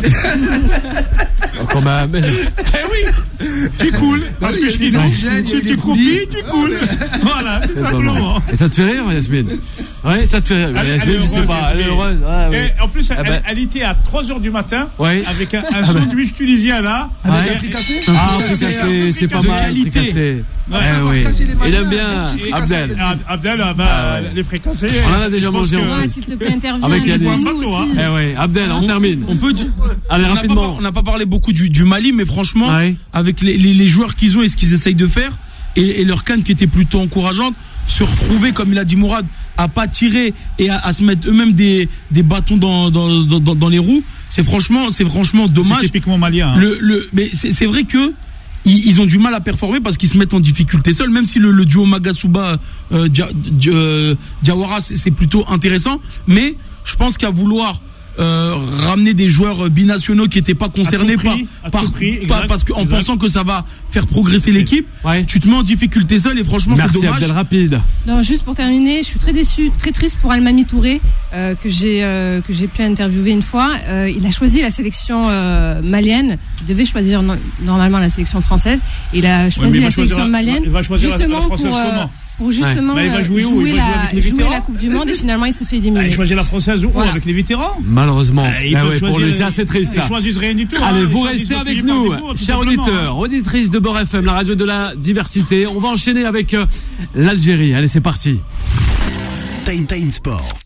Oh, quand même. Eh oui, tu coules. Parce oui, il y que a des sinon, oxygènes, il y a si des tu coulis. copies, tu coules. Voilà, tout simplement. Et ça te fait rire Yasmine? Ouais, ça te fait rire. Elle- Yasmine, elle est je sais heureuse, pas, elle est Yasmine. heureuse. Ah, oui. Et en plus, elle, Ah ben. elle était à trois heures du matin Ouais. avec un, un Ah ben. sandwich tunisien là. Avec Ouais. un fricassé. Ah, fricassé, fricassé, c'est pas de mal, qualité. fricassé. Ouais. Eh Avoir oui. cassé les Il Maliens, aime bien, les petits fricassés. Abdel. Ah, Abdel, ah bah, Ah ouais. les fricassés. On en a déjà je pense mangé que- en Ouais, s'il te plaît, interviens. Avec dis-nous Yannis. aussi. Hein. Eh oui, Abdel, on termine. On peut dire. Allez, on n'a pas rapidement. par- On n'a pas parlé beaucoup du, du Mali, mais franchement, Ouais. avec les, les, les joueurs qu'ils ont et ce qu'ils essayent de faire, et, et leur canne qui était plutôt encourageante, se retrouver, comme il a dit Mourad, à pas tirer et à, à se mettre eux-mêmes des, des bâtons dans, dans, dans, dans les roues, c'est franchement, c'est franchement C'est dommage. typiquement malien. hein. Le, le, mais c'est c'est vrai que ils, ils ont du mal à performer parce qu'ils se mettent en difficulté seuls, même si le, le duo Magasuba euh, Dia- Dia- euh, Diawara c'est c'est plutôt intéressant, mais je pense qu'à vouloir euh, ramener des joueurs binationaux qui n'étaient pas concernés À tout prix, par, à par tout prix, pas- exact, parce qu'en exact. pensant que ça va faire progresser C'est- l'équipe, Ouais. tu te mets en difficulté seul et franchement c'est Merci dommage. Abdel, rapide. Non, juste pour terminer, je suis très déçue, très triste pour Almami Touré, euh, que j'ai euh, que j'ai pu interviewer une fois. Euh, il a choisi la sélection euh, malienne. Il devait choisir no- normalement la sélection française. Il a mais choisi il va la choisir sélection la- malienne il va choisir la- la justement française pour, euh, comment pour justement Ouais. Bah, il va euh, jouer où Il va jouer la, avec les jouer vétérans la Coupe du Monde et finalement il se fait éliminer. Allez, choisir la française ou Voilà. avec les vétérans. Malheureusement. Ah, ils Eh peuvent ouais, pour choisir- lui, c'est assez triste. Ils ça. choisissent rien du tout. Allez, hein. vous Ils restez choisissent avec le pays nous, par défaut, tout chers simplement, auditeurs, auditrices de Beurre F M, la radio de la diversité. On va enchaîner avec euh, l'Algérie. Allez, c'est parti. Time Time Sport.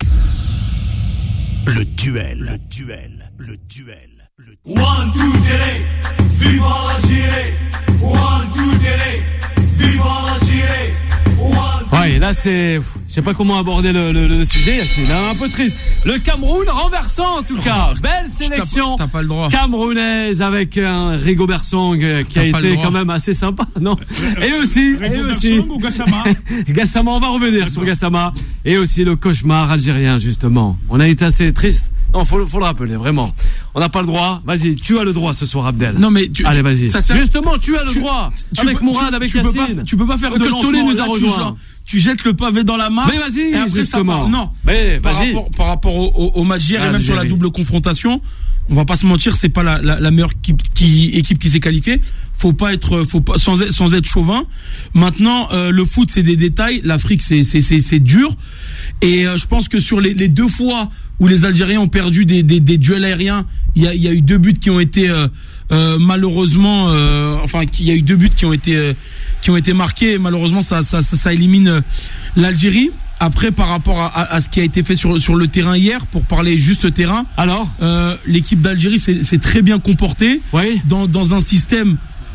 Le duel. Le duel. Le duel. Le duel. One, two, three, viva l'Algérie. One, two, three, viva l'Algérie. One, Ouais, là c'est, je sais pas comment aborder le, le, le sujet. C'est un peu triste. Le Cameroun renversant en tout cas. Belle Tu t'as pas- sélection T'as pas le droit. camerounaise avec un Rigobert Song euh, qui a T'as pas le été droit. quand même assez sympa, non? Et aussi, et Rigobert aussi, Song ou Gassama Gassama, on va revenir sur Gassama. Et aussi le cauchemar algérien, justement. On a été assez triste. Non, faut, faut le rappeler, vraiment. On n'a pas le droit. Vas-y, tu as le droit ce soir, Abdel. Non mais tu, Allez, vas-y. ça sert- Justement, tu as le tu- droit. tu avec peux- Mourad, tu- avec tu peux Yacine. pas, tu peux pas faire Le de Tolé lancement. nous a Là, tu, rejoints. genre, tu jettes le pavé dans la mare. Mais vas-y, et après, ça justement. part. Non. Mais par vas-y. rapport, par rapport au, au, au match d'hier et même sur la Algérie. double confrontation, on va pas se mentir, c'est pas la, la, la meilleure équipe qui, équipe qui s'est qualifiée. Faut pas être, faut pas, sans être, sans être chauvin. Maintenant, euh, le foot c'est des détails. L'Afrique c'est, c'est, c'est, c'est dur. Et euh, je pense que sur les, les deux fois où les Algériens ont perdu des, des, des duels aériens, il y a, il y a eu deux buts qui ont été euh, euh, malheureusement, euh, enfin, il y a eu deux buts qui ont été euh, qui ont été marqués. Et malheureusement, ça, ça, ça, ça élimine euh, l'Algérie. Après, par rapport à, à, à ce qui a été fait sur, sur le terrain hier, pour parler juste terrain, Alors, euh, l'équipe d'Algérie s'est s'est très bien comportée oui. dans, dans un système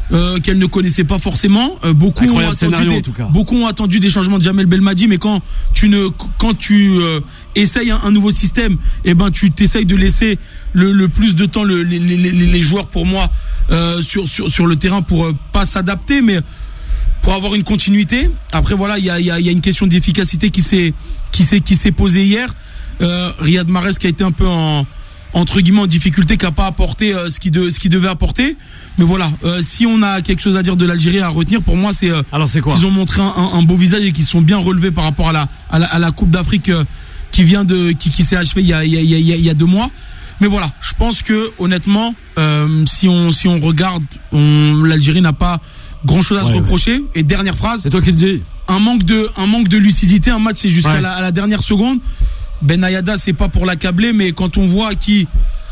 euh, qu'elle ne connaissait pas forcément. Euh, beaucoup, ont attendu scénario, des, en tout cas. beaucoup ont attendu des changements de Jamel Belmadi, mais quand tu ne, quand tu euh, essayes un, un nouveau système, eh ben tu t'essayes de laisser le, le plus de temps le, les, les, les, les joueurs pour moi euh, sur, sur sur le terrain pour euh, pas s'adapter, mais pour avoir une continuité. Après voilà, il y a il y a, y a une question d'efficacité qui s'est qui s'est qui s'est posée hier. Euh, Riyad Mahrez qui a été un peu en entre guillemets en difficulté, qui n'a pas apporté euh, ce qu'il de, ce qu'il devait apporter. Mais voilà, euh, si on a quelque chose à dire de l'Algérie à retenir, pour moi c'est euh, alors c'est quoi, qu'ils ont montré un, un, un beau visage et qu'ils sont bien relevés par rapport à la à la, à la Coupe d'Afrique euh, qui vient de qui, qui s'est achevée il y a il y a il y a, il y a deux mois. Mais voilà, je pense que honnêtement, euh, si on si on regarde, on, l'Algérie n'a pas grand chose à ouais, se reprocher. Ouais. Et dernière phrase, c'est toi qui le dis. Un manque de un manque de lucidité, un match c'est jusqu'à ouais. la, à la dernière seconde. Benayada, c'est pas pour l'accabler, mais quand on voit qu'il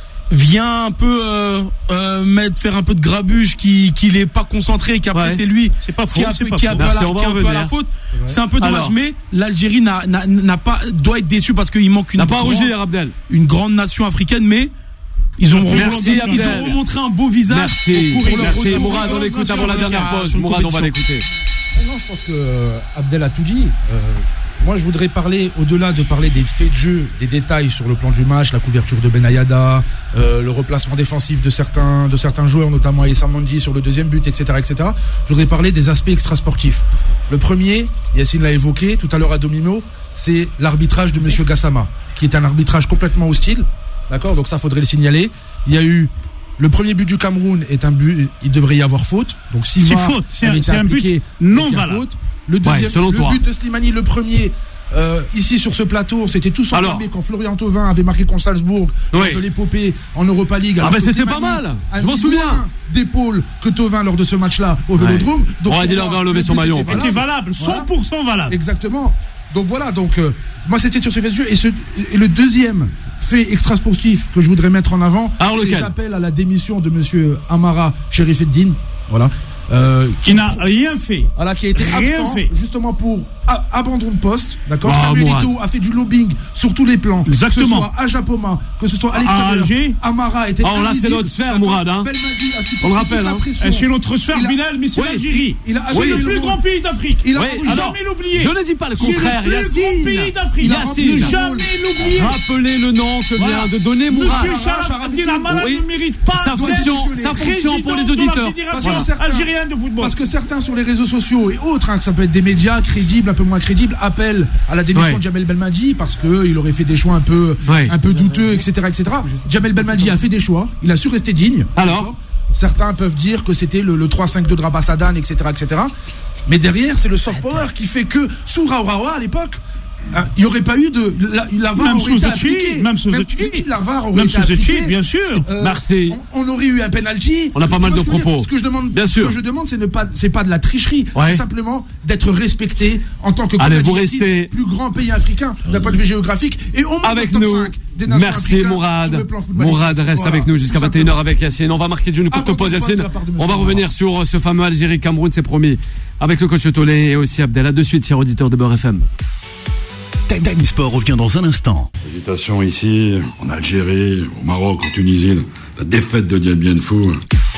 vient un peu euh, euh, mettre faire un peu de grabuge, qui qu'il est pas concentré, et qu'après ouais. c'est lui c'est pas faux, qui a, c'est pas qui a, Merci, la, qui a un peu à la faute, ouais. c'est un peu dommage. Alors, mais l'Algérie n'a, n'a, n'a pas doit être déçue parce qu'il manque une n'a pas grande, rougir, Abdel. une grande nation africaine, mais ils ont, Merci, ils ont remontré un beau visage. Merci, merci. Mourad, on l'écoute avant la dernière pause. Mourad, on va l'écouter. Non, je pense que euh, Abdel a tout dit. Euh, Moi, je voudrais parler, au-delà de parler des faits de jeu, des détails sur le plan du match, la couverture de Benayada, euh, le replacement défensif de certains, de certains joueurs, notamment Issa Mandi sur le deuxième but, et cetera, et cetera. Je voudrais parler des aspects extrasportifs. Le premier, Yacine l'a évoqué tout à l'heure à Domino, c'est l'arbitrage de Monsieur Gassama, qui est un arbitrage complètement hostile. D'accord ? Donc ça, faudrait le signaler. Il y a eu le premier but du Cameroun est un but, il devrait y avoir faute. Donc si c'est faute, c'est un, c'est un but non valable. Le deuxième, ouais, selon le toi. but de Slimani, le premier, euh, ici sur ce plateau, c'était tout enflammé quand Florian Thauvin avait marqué contre Salzbourg oui. lors de l'épopée en Europa League. Ah ben c'était pas mal, je m'en souviens. D'épaule que Thauvin lors de ce match-là au Vélodrome. Ouais. Donc on a dit leur avoir levé son maillot. C'était valable, valable cent pour cent voilà. valable. Exactement. Donc voilà, donc euh, moi c'était sur ce fait de jeu. Et, ce, et le deuxième fait extra-sportif que je voudrais mettre en avant, alors, c'est l'appel à la démission de monsieur Amara Sherifeddine. Voilà. Euh, qui n'a rien fait. Voilà, qui a été rien absent, fait. justement pour a- abandon de poste. D'accord. Oh, Samuel Eto'o a fait du lobbying sur tous les plans. Exactement. Que ce soit à Japoma, que ce soit à l'extérieur. Amara était. Oh là, c'est notre sphère, Mourad. Hein. On le rappelle. Hein. C'est notre sphère, Bilal, mais c'est oui. l'Algérie. Il a, c'est oui. le plus grand pays d'Afrique. Il ne faut jamais l'oublier. Je ne dis pas le contraire. C'est le plus grand pays d'Afrique. Il ne faut jamais l'oublier. Rappelez le nom que vient de donner Mourad. Monsieur Charles Abdel Amara ne mérite pas sa fonction, sa fonction pour les auditeurs. Algérienne de football. Parce que certains sur les réseaux sociaux et autres, hein, que ça peut être des médias crédibles, un peu moins crédibles, appellent à la démission ouais. de Jamel Belmadi parce qu'il aurait fait des choix un peu, ouais. un peu douteux, et cetera, et cetera. Jamel Belmadi a fait des choix, il a su rester digne. Alors, certains peuvent dire que c'était le, le trois cinq deux de Rabat Sadan, et cetera, et cetera. Mais derrière, c'est le soft power qui fait que sous Raouraoua à l'époque, il n'y aurait pas eu de. La, la V A R même aurait été appliquée. Même sous Zetchi. La V A R aurait même été sous appliquée. bien sûr. Euh, Merci. On, on aurait eu un penalty. On a pas mal de propos. Ce que je demande, bien sûr. Ce que je demande, c'est ne pas, c'est pas de la tricherie. Ouais. C'est simplement d'être respecté en tant que Allez, vous restez plus grand pays africain d'un point de vue géographique et au moins avec dans le nous. top cinq des nations Merci Mourad. Mourad reste voilà. avec nous jusqu'à vingt et une heures avec Yacine. On va marquer d'une courte pause, Yacine. On va revenir sur ce fameux Algérie-Cameroun, c'est promis. Avec le coach Tolé et aussi Abdel. À de suite, cher auditeur de Beurre F M. Time Sport revient dans un instant. Hésitation ici, en Algérie, au Maroc, en Tunisie, la défaite de Dien Bien Phu.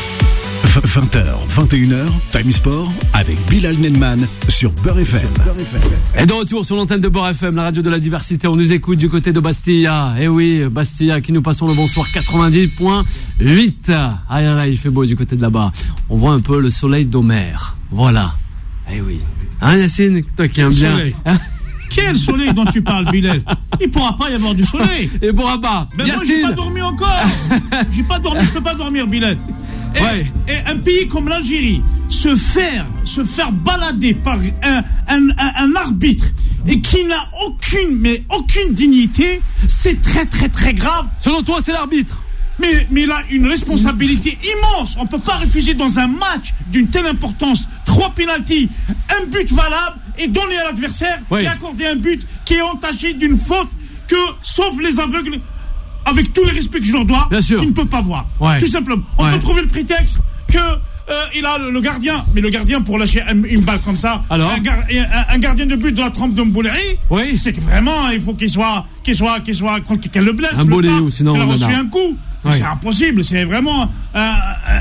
vingt heures, vingt et une heures, Time Sport avec Bilal Nenman sur Beurre F M. Et de retour sur l'antenne de Beurre F M, la radio de la diversité. On nous écoute du côté de Bastilla. Eh oui, Bastilla qui nous passons le bonsoir quatre-vingt-dix virgule huit. Ah là, il fait beau du côté de là-bas. On voit un peu le soleil d'Homère. Voilà. Eh oui. Hein Yacine, toi qui aimes bien. Hein quel soleil dont tu parles, Bilal? Il pourra pas y avoir du soleil. Il pourra pas. Ben moi, j'ai pas dormi encore. J'ai pas dormi, je peux pas dormir, Bilal. Et, ouais. et un pays comme l'Algérie, se faire, se faire balader par un, un, un, un arbitre et qui n'a aucune, mais aucune dignité, c'est très, très, très grave. Selon toi, c'est l'arbitre? Mais, mais il a une responsabilité immense. On peut pas refuser dans un match d'une telle importance trois pénaltys, un but valable et donner à l'adversaire oui. et accorder un but qui est entaché d'une faute que, sauf les aveugles, avec tous les respects que je leur dois, qui ne peut pas voir. Ouais. Tout simplement. On ouais. peut trouver le prétexte que euh, il a le, le gardien, mais le gardien pour lâcher un, une balle comme ça, alors un, gar, un, un gardien de but de la trempe de Mbouleri, oui. c'est que vraiment il faut qu'il soit, qu'il soit, qu'il soit, qu'elle le blesse, un le ou sinon il a reçu a... un coup. Ouais. C'est impossible, c'est vraiment un, un,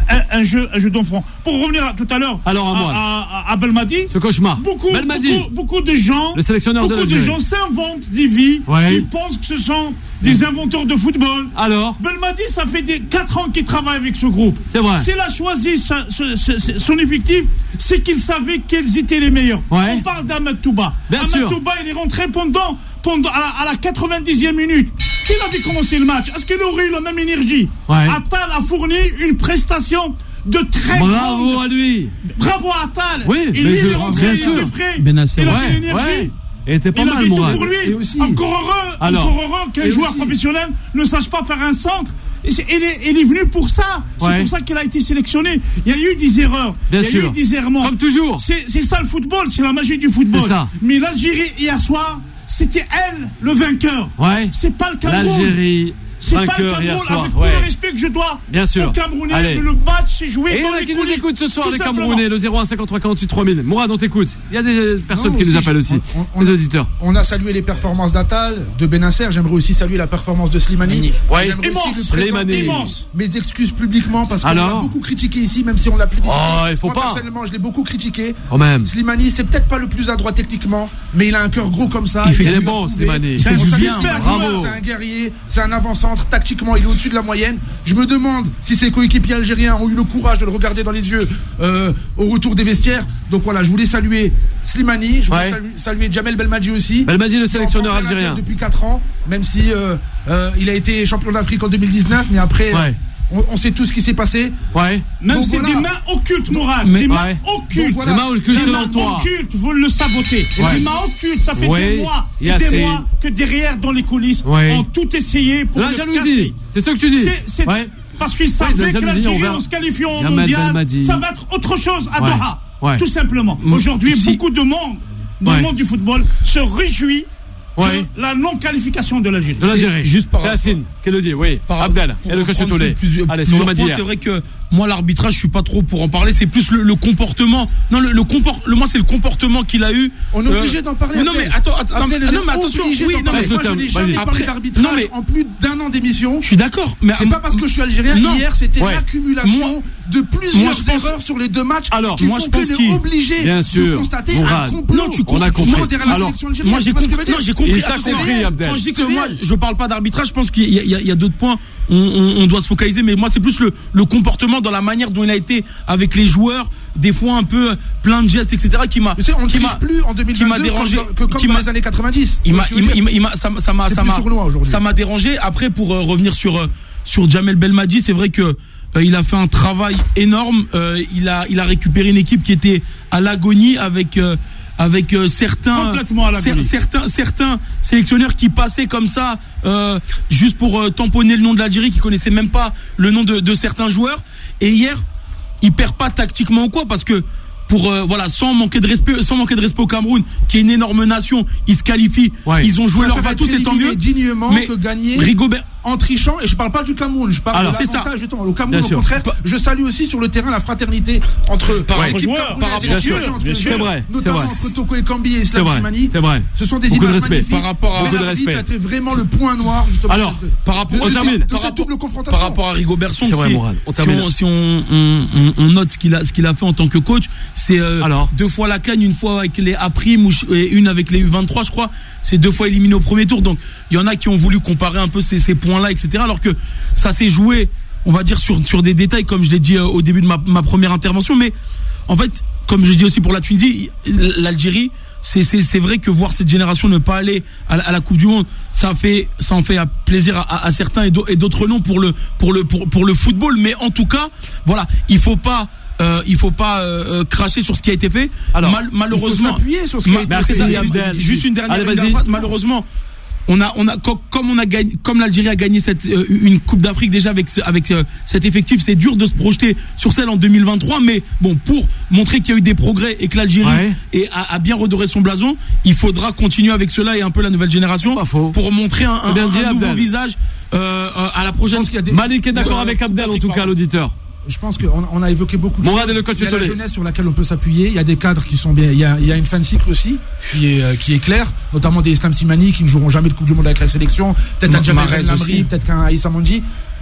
un, un jeu, un jeu d'enfant. Pour revenir à, tout à l'heure Alors, à, moi, à, à, à Belmadi, ce cauchemar. Beaucoup, Belmadi. beaucoup, beaucoup de gens, le sélectionneur beaucoup de, de gens s'inventent des vies. Ouais. Ils pensent que ce sont des inventeurs de football. Alors, Belmadi, ça fait des quatre ans qu'il travaille avec ce groupe. C'est vrai. S'il a choisi sa, ce, ce, son effectif, c'est qu'il savait quels étaient les meilleurs. Ouais. On parle d'Ahmed Touba. Bien Ahmed sûr. Touba, il est rentré pendant, pendant à, la, à la quatre-vingt-dixième minute. S'il avait commencé le match, est-ce qu'il aurait eu la même énergie? Ouais. Attal a fourni une prestation de très bravo grande. à lui. Bravo à Attal. Oui, et mais lui, je- il est rentré, bien il sûr. était frais. Benasser, il a ouais, fait l'énergie. ouais. Il était pas Il mal, avait tout Mourad. pour lui. Et aussi- Encore heureux, Alors. encore heureux qu'un Et joueur aussi- professionnel ne sache pas faire un centre. Et c'est- Il est, il est venu pour ça. C'est Ouais. pour ça qu'il a été sélectionné. Il y a eu des erreurs. Bien il y a sûr. eu des errements. Comme toujours. C'est c'est ça le football, c'est la magie du football. C'est ça. Mais l'Algérie, hier soir, c'était elle le vainqueur. Ouais. C'est pas le Cameroun. L'Algérie, C'est pas le vainqueur hier Cameroun, soir. avec tout Ouais. le respect que je dois Bien sûr. aux Camerounais, Allez. mais le match s'est joué Et il y dans en a les qui nous coulisses, écoutent ce soir, tout les simplement. Camerounais, le zéro un cinquante-trois quarante-huit trois mille. Mourad, on t'écoute. Il y a des personnes Non, qui nous aussi, appellent je- aussi, on- on- les auditeurs. On a salué les performances d'Attal, de Benasser. J'aimerais aussi saluer la performance de Slimani. Ouais. J'aimerais aussi Immense. lui présenter Slimani. Immense. mes excuses publiquement parce qu'on Alors l'a beaucoup critiqué ici, même si on l'a plébiscité. Oh, il faut Moi, pas. personnellement, je l'ai beaucoup critiqué. Quand même. Slimani, c'est peut-être pas le plus adroit techniquement, mais il a un cœur gros comme ça. Il fait a du su bon, le prouver. Slimani. Il C'est fait un du super bien, joueur, bravo. C'est un guerrier, c'est un avant-centre. Tactiquement, il est au-dessus de la moyenne. Je me demande si ses coéquipiers algériens ont eu le courage de le regarder dans les yeux euh, au retour des vestiaires. Donc voilà, je voulais saluer Slimani, je voulais Ouais. saluer, saluer Jamel Belmadi aussi. Belmadi, le qui est sélectionneur en plein algérien. tête depuis quatre ans, même si euh, euh, il a été champion d'Afrique en deux mille dix-neuf, mais après, Ouais. euh, on, on sait tout ce qui s'est passé. Ouais. Même Donc c'est voilà. des mains occultes, Mourad. Mais- Des mains Ouais. occultes. Donc voilà. Les mains occultes Des selon mains toi. occultes, vous le sabotez. Ouais. Des mains occultes, ça fait Oui, des mois et Yassine. des mois que derrière, dans les coulisses, Ouais. ont tout essayé pour La le jalousie. casser. C'est ce que tu dis. C'est- c'est- Ouais. Parce qu'ils de la savaient que jalousie l'Algérie, envers en se qualifiant au Jamel mondial, Belmadi. ça va être autre chose à Ouais. Doha. Ouais. Tout simplement. Mm. Aujourd'hui, Si- beaucoup de monde dans Ouais. le monde du football se réjouit Ouais. de la non-qualification de l'Algérie. De l'Algérie. juste par Yacine, qu'elle le dit, oui. Par- Abdel, pour et le coach reprendre Tolé. plusieurs- Allez, plusieurs sur le points, Madia. c'est vrai que moi l'arbitrage je suis pas trop pour en parler, c'est plus le, le comportement. Non le, le comport le moi c'est le comportement qu'il a eu. On est obligé d'en parler, mais Non Abdel. mais attends, attends non, Abdel, mais, on est non, mais attention, obligé oui, d'en non, parler. mais, Moi, je n'ai Vas-y. jamais parlé Après- d'arbitrage non, mais- en plus d'un an d'émission. je suis d'accord, mais C'est pas parce que je suis algérien. Non. Hier, c'était Ouais. l'accumulation Moi- de plusieurs moi, je pense- erreurs sur les deux matchs Alors, qui moi, font je pense que qu'il- est obligé Bien de sûr, constater Mourad. un complot. Non, tu On a compris. Non, derrière la Alors, sélection algérienne. moi j'ai Tu vois ce que compris. je veux Non, dire j'ai compris. Il t'a Attends, compris, c'est- Abdel. Quand je dis C'est que moi réel. je parle pas d'arbitrage, je pense qu'il y, a- il y a- il y a d'autres points. On, on- on doit se focaliser, mais moi c'est plus le, le comportement dans la manière dont il a été avec les joueurs, des fois un peu plein de gestes, et cetera. Qui m'a, Tu sais, on ne qui triche m'a- plus en deux mille qui m'a vingt-deux dérangé, comme, que comme qui dans m'a- les années quatre-vingt-dix. Il Tu m'a, vois ce que il je m'a, veux il dire m'a, il m'a- ça, m'a- ça m'a, C'est ça plus m'a, sournois aujourd'hui. ça m'a dérangé. Après, pour euh, revenir sur euh, sur Jamel Belmadi, c'est vrai que euh, il a fait un travail énorme. Euh, il a, il a récupéré une équipe qui était à l'agonie avec. Euh, avec euh, certains, Complètement à l'agonie. cer- certains, certains sélectionneurs qui passaient comme ça, euh, juste pour euh, tamponner le nom de l'Algérie, qui connaissaient même pas le nom de, de certains joueurs. Et hier, il perd pas tactiquement ou quoi, parce que pour euh, voilà, sans manquer de respect, sans manquer de respect au Cameroun, qui est une énorme nation, ils se qualifient, Ouais. ils ont joué Je leur préfère va tous, être c'est tant éliminé mieux. dignement Mais que gagner Rigobert, en trichant. Et je parle pas du Cameroun, je parle Alors, de c'est ça. l'avantage justement. Au Cameroun, Bien au sûr. contraire, Pa- je salue aussi sur le terrain la fraternité entre Par l'équipe rapport- camerounaise par et rapport- les bien sûr, dirigeants, bien sûr. C'est vrai, notamment c'est vrai. entre Toko Ekambi et C'est Islam vrai, Slimani. c'est vrai. Ce sont des Beaucoup de images respect. magnifiques. Par rapport à- Mais Beaucoup de l'arbitre respect. a été vraiment le point noir justement. Alors, de cette- par rapport- de on cette- termine. de Par cette rapport- double confrontation. par rapport à Rigobertson, C'est vrai, si- Mourad, on si, termine. on, si on, on- on- on note ce qu'il a, ce qu'il a fait en tant que coach, c'est euh, Alors deux fois la canne, une fois avec les A prime et une avec les U vingt-trois, je crois. C'est deux fois éliminé au premier tour. Donc, il y en a qui ont voulu comparer un peu ces, ces points-là, et cetera. Alors que ça s'est joué, on va dire, sur, sur des détails, comme je l'ai dit euh, au début de ma, ma première intervention. Mais en fait, comme je dis aussi pour la Tunisie, l'Algérie, c'est, c'est, c'est vrai que voir cette génération ne pas aller à la, à la Coupe du Monde, ça fait, ça en fait plaisir à, à, à certains et, d'au- et d'autres non pour le, pour le, pour, pour le football. Mais en tout cas, voilà, il faut pas, euh, il faut pas euh, cracher sur ce qui a été fait. Alors, Mal- malheureusement, il faut s'appuyer sur ce qui a Ma- été c'est fait. ça, Abdel. juste une dernière, Allez, une vas-y. dernière phrase. Malheureusement, on a, on a, co- comme on a gagné, comme l'Algérie a gagné cette, euh, une Coupe d'Afrique déjà avec, ce- avec euh, cet effectif, c'est dur de se projeter sur celle en deux mille vingt-trois. Mais bon, pour montrer qu'il y a eu des progrès et que l'Algérie Ouais. est- a, a bien redoré son blason, il faudra continuer avec cela et un peu la nouvelle génération Pas faux. pour montrer un, un- bien dit, un nouveau Abdel. visage euh, euh, à la prochaine. Je pense qu'il y a des- Malik est d'accord Euh, avec Abdel, en tout cas, l'auditeur. Je pense qu'on on a évoqué beaucoup de Mourad choses. et le coach Il y a la Tolé. jeunesse sur laquelle on peut s'appuyer. Il y a des cadres qui sont bien. Il y a, il y a une fin de cycle aussi qui est, euh, qui est claire, notamment des Islam Slimani qui ne joueront jamais de Coupe du Monde avec la sélection. Peut-être un Ma- Jamel Mahrez Lamri, aussi. peut-être qu'un Aïssa Mondi.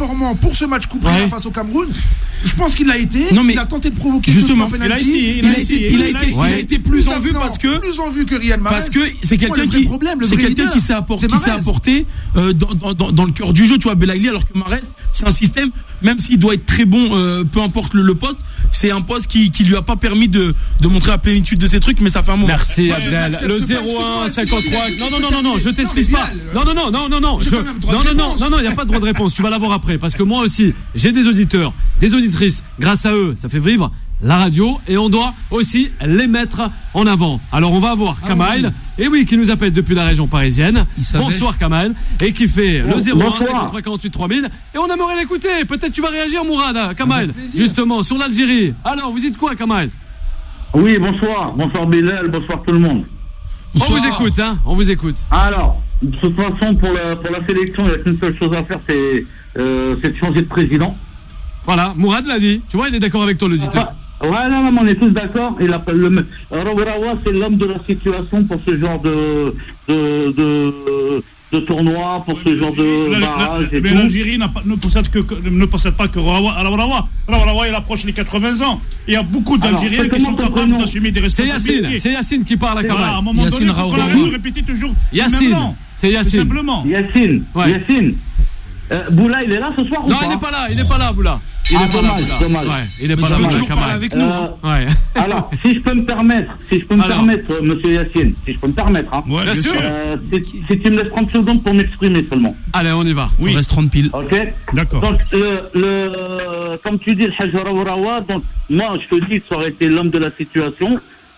performant pour ce match coup près Ouais. face au Cameroun. Je pense qu'il l'a été. Non, mais il a tenté de provoquer. justement, ce il a penalty. essayé, il a essayé, il a été, il a été plus en vue parce que plus en vue que Riyad Mahrez. parce que c'est quelqu'un qui, c'est quelqu'un qui s'est apporté, qui s'est apporté euh, dans, dans, dans, dans le cœur du jeu, tu vois, Belagli, alors que Mahrez, c'est un système, même s'il doit être très bon, euh, peu importe le, le poste, c'est un poste qui, qui lui a pas permis de, de montrer la plénitude de ses trucs, mais ça fait un moment. Merci Abdel. Le zéro un cinquante-trois. Non, non, non, non, non, je t'excuse pas. Non, non, non, non, non, non, je, non, non, non, non, non, il n'y a pas de droit de réponse. Tu vas l'avoir après, parce que moi aussi, j'ai des auditeurs, des auditrices. Grâce à eux, ça fait vivre la radio et on doit aussi les mettre en avant. Alors on va avoir ah, Kamail, et oui, qui nous appelle depuis la région parisienne. Bonsoir Kamail, et qui fait le zéro un cinquante-trois quarante-huit trois mille. Et on aimerait l'écouter. Peut-être tu vas réagir, Mourad, Kamail, justement sur l'Algérie. Alors vous dites quoi, Kamail? Oui, bonsoir, bonsoir Bilal, bonsoir tout le monde. Bonsoir. On vous écoute, hein, on vous écoute. Alors, de toute façon, pour la, pour la sélection, il n'y a qu'une seule chose à faire, c'est euh, de changer de président. Voilà, Mourad l'a dit. Tu vois, il est d'accord avec toi, l'auditeur. Ah, ouais, non, non, on est tous d'accord. Il appelle le Raouraoua, c'est l'homme de la situation pour ce genre de de de, de tournoi, pour ce genre de barrage et mais tout. l'Algérie n'a pas, ne possède que ne possède pas que Raouraoua. Raouraoua, il approche les quatre-vingts ans. Il y a beaucoup d'Algériens qui sont capables d'assumer des responsabilités. C'est Yacine, c'est Yacine qui parle à Kamal. Voilà, à un moment donné, il faut qu'on arrête de répéter toujours Yacine. C'est Yacine. Simplement. Yacine. Ouais. Yacine. Euh, Boula, il est là ce soir ou non, pas? il n'est pas là, il n'est pas là, Boula. Il ah, est pas dommage, là, dommage. Ouais, il est mais pas tu là, veux Boula, toujours Kamal. parler avec nous. Euh, Hein. Ouais. Alors, si je peux me permettre, si je peux me alors. permettre, euh, monsieur Yacine, si je peux me permettre, hein. Ouais, bien sûr. Euh, si, si tu me laisses trente secondes pour m'exprimer seulement. Allez, on y va. Oui. Il reste trente piles. Ok. D'accord. Donc, le, le, comme tu dis, le Hajj Raouraoua, donc, moi, je te dis, ça aurait été l'homme de la situation.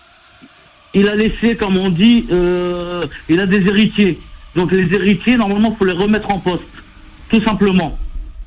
Il a laissé, comme on dit, euh, il a des héritiers. Donc, les héritiers, normalement, il faut les remettre en poste. Tout simplement.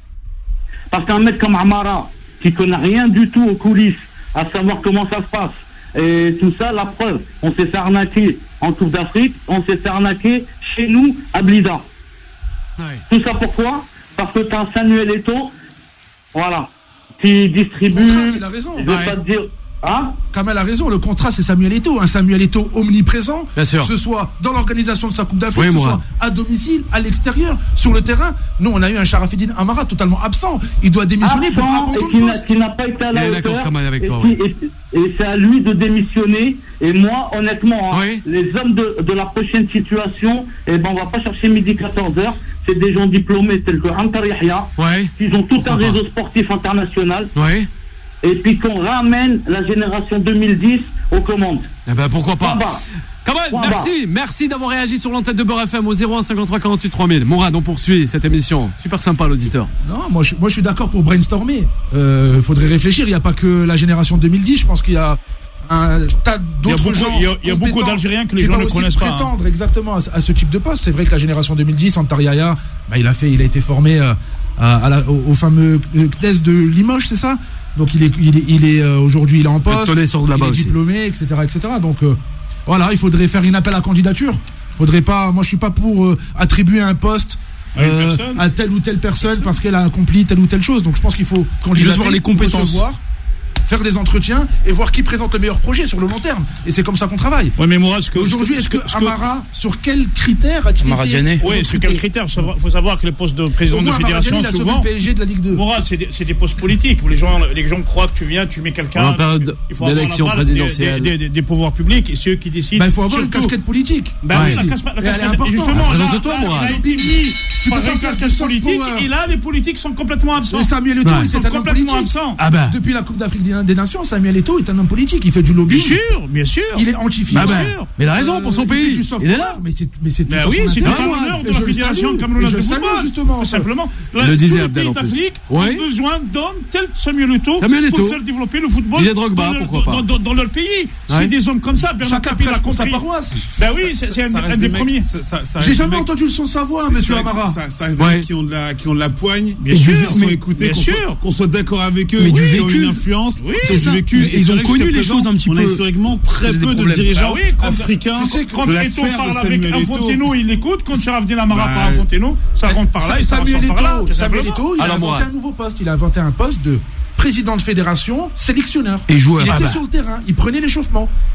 Parce qu'un mec comme Amara, qui connaît rien du tout aux coulisses, à savoir comment ça se passe, et tout ça, la preuve, on s'est fait arnaquer en Coupe d'Afrique, on s'est fait arnaquer chez nous, à Blida. Ouais. Tout ça pourquoi? Parce que t'as un Samuel Eto'o, voilà, qui distribue... Contrat, il a raison. Je vais Ouais. pas te dire... Hein? Kamel a raison, le contrat c'est Samuel Eto'o, un Samuel Eto'o omniprésent, Bien sûr. que ce soit dans l'organisation de sa Coupe d'Afrique, Oui, que ce moi. soit à domicile, à l'extérieur, sur le terrain. Nous on a eu un Sharafedine Amara totalement absent, il doit démissionner pour un Absent, abandon et de qui n'a- poste. qui n'a pas été à la Il est hauteur. d'accord, Kamal, avec et toi, qui- ouais. Et, et c'est à lui de démissionner. Et moi, honnêtement, hein, Oui. les hommes de, de la prochaine situation, eh ben, on va pas chercher midi quatorze heures. C'est des gens diplômés tels que Antar Yahya, Ouais. qui ont tout Pourquoi un pas. réseau sportif international. Ouais. Et puis qu'on ramène la génération deux mille dix aux commandes. Eh ben, pourquoi pas. Point barre. Kamal, Point merci. Merci d'avoir réagi sur l'antenne de Beurre F M au zéro un cinquante-trois quarante-huit trois mille. Mourad, on poursuit cette émission. Super sympa, l'auditeur. Non, moi je, moi, je suis d'accord pour brainstormer. Il euh, faudrait réfléchir, il n'y a pas que la génération deux mille dix, je pense qu'il y a un tas Il y a d'autres beaucoup- gens. il y a- il y a beaucoup compétents d'Algériens que les qui gens peuvent ne aussi connaissent pas, hein. prétendre exactement à, ce- à ce type de poste. C'est vrai que la génération deux mille dix, Antar Yahya, bah, il a fait, il a été formé euh, à, à la- au, au fameux C N E S de Limoges, c'est ça? Donc il est, il est, il est euh, aujourd'hui il est en poste, Tonnet sort de il là-bas est aussi. diplômé, et cetera, et cetera. Donc euh, voilà, il faudrait faire une appel à candidature. Faudrait pas, moi je suis pas pour euh, attribuer un poste À une euh, personne. à telle ou telle personne parce qu'elle a accompli telle ou telle chose. Donc je pense qu'il faut candidater, voir les compétences. recevoir, faire des entretiens et voir qui présente le meilleur projet sur le long terme. Et c'est comme ça qu'on travaille. Ouais, mais moi, ce que Aujourd'hui, est-ce que ce Amara, sur quels critères a-t-il Amara été Diané. Oui, sur quels critères? Il faut savoir que les postes de président Au de moins, Amara fédération, Diané, il a sauvé souvent, le P S G de la Ligue deux. Mourad, c'est des, c'est des postes politiques où les gens, les gens croient que tu viens, tu mets En quelqu'un. période Il faut avoir d'élection l'aval des- présidentielle. Des, des, des pouvoirs publics et ceux qui décident. Bah, il faut avoir une surtout- casquette politique. Ben Ouais. oui, la casse- la Et elle est casquette. Et importante. justement, là, Présente-toi, là, Mourad. il a été mis Tu par peux pas une faire du casquette soft politique power. et là, les politiques sont complètement absents. Mais Samuel Eto'o, Ouais. il Ils sont c'est un homme complètement politique. absents. Ah ben. Depuis la Coupe d'Afrique des Nations, Samuel Eto'o est un homme politique. Il fait du lobbying. Bien sûr, bien sûr. Il est anti-financier. Bah ben. Mais il a raison pour son Il fait pays. du soft Il est power, là. Mais c'est, mais c'est tout Ben à oui, son c'est tout intérêt. à l'honneur de Et la je le fédération salue, camerounaise et je de le salue, football. justement. Tout simplement. Le Là, disait tous les Abdel, pays en plus. d'Afrique Ouais. ont besoin d'hommes tels Samuel Eto'o Samuel Eto'o. pour faire développer le football Didier Drogba, dans, leur, pourquoi pas. dans, dans, dans leur pays. Ouais. C'est des hommes comme ça. Bernard Chacun Tapie l'a prêche pour sa compris. paroisse. Ben oui, c'est c'est un, Ça un reste des mecs- premiers. ça- ça- ça J'ai reste jamais des mecs- entendu le son de sa voix, c'est monsieur vrai que Amara. Ça, ça reste des Ouais. mecs qui ont de la, qui ont de la poigne, Bien qui sûr, sont mais- écoutés, bien qu'on sûr. soit, qu'on soit d'accord avec eux, Mais du qui ont vécu. une influence, Oui, qui c'est ont ça. du vécu. Ils Et c'est ont vrai que connu jusqu'à les présent, choses un petit on a peu. historiquement très Des peu de problèmes. dirigeants Bah oui, quand- africains Tu sais, quand de la Eto'o sphère parle de avec Samuel Infantino, Eto'o. il écoute. Quand Sharafdine Amara Bah, parle à Infantino, ça rentre par là et ça Samuel ressort par là. Eto'o, tout Samuel simplement. Eto'o, il a Alors, inventé moi. un nouveau poste. Il a inventé un poste de président de fédération, sélectionneur. Et joueur. Il Ah était bah. sur le terrain, il prenait l'échauffement.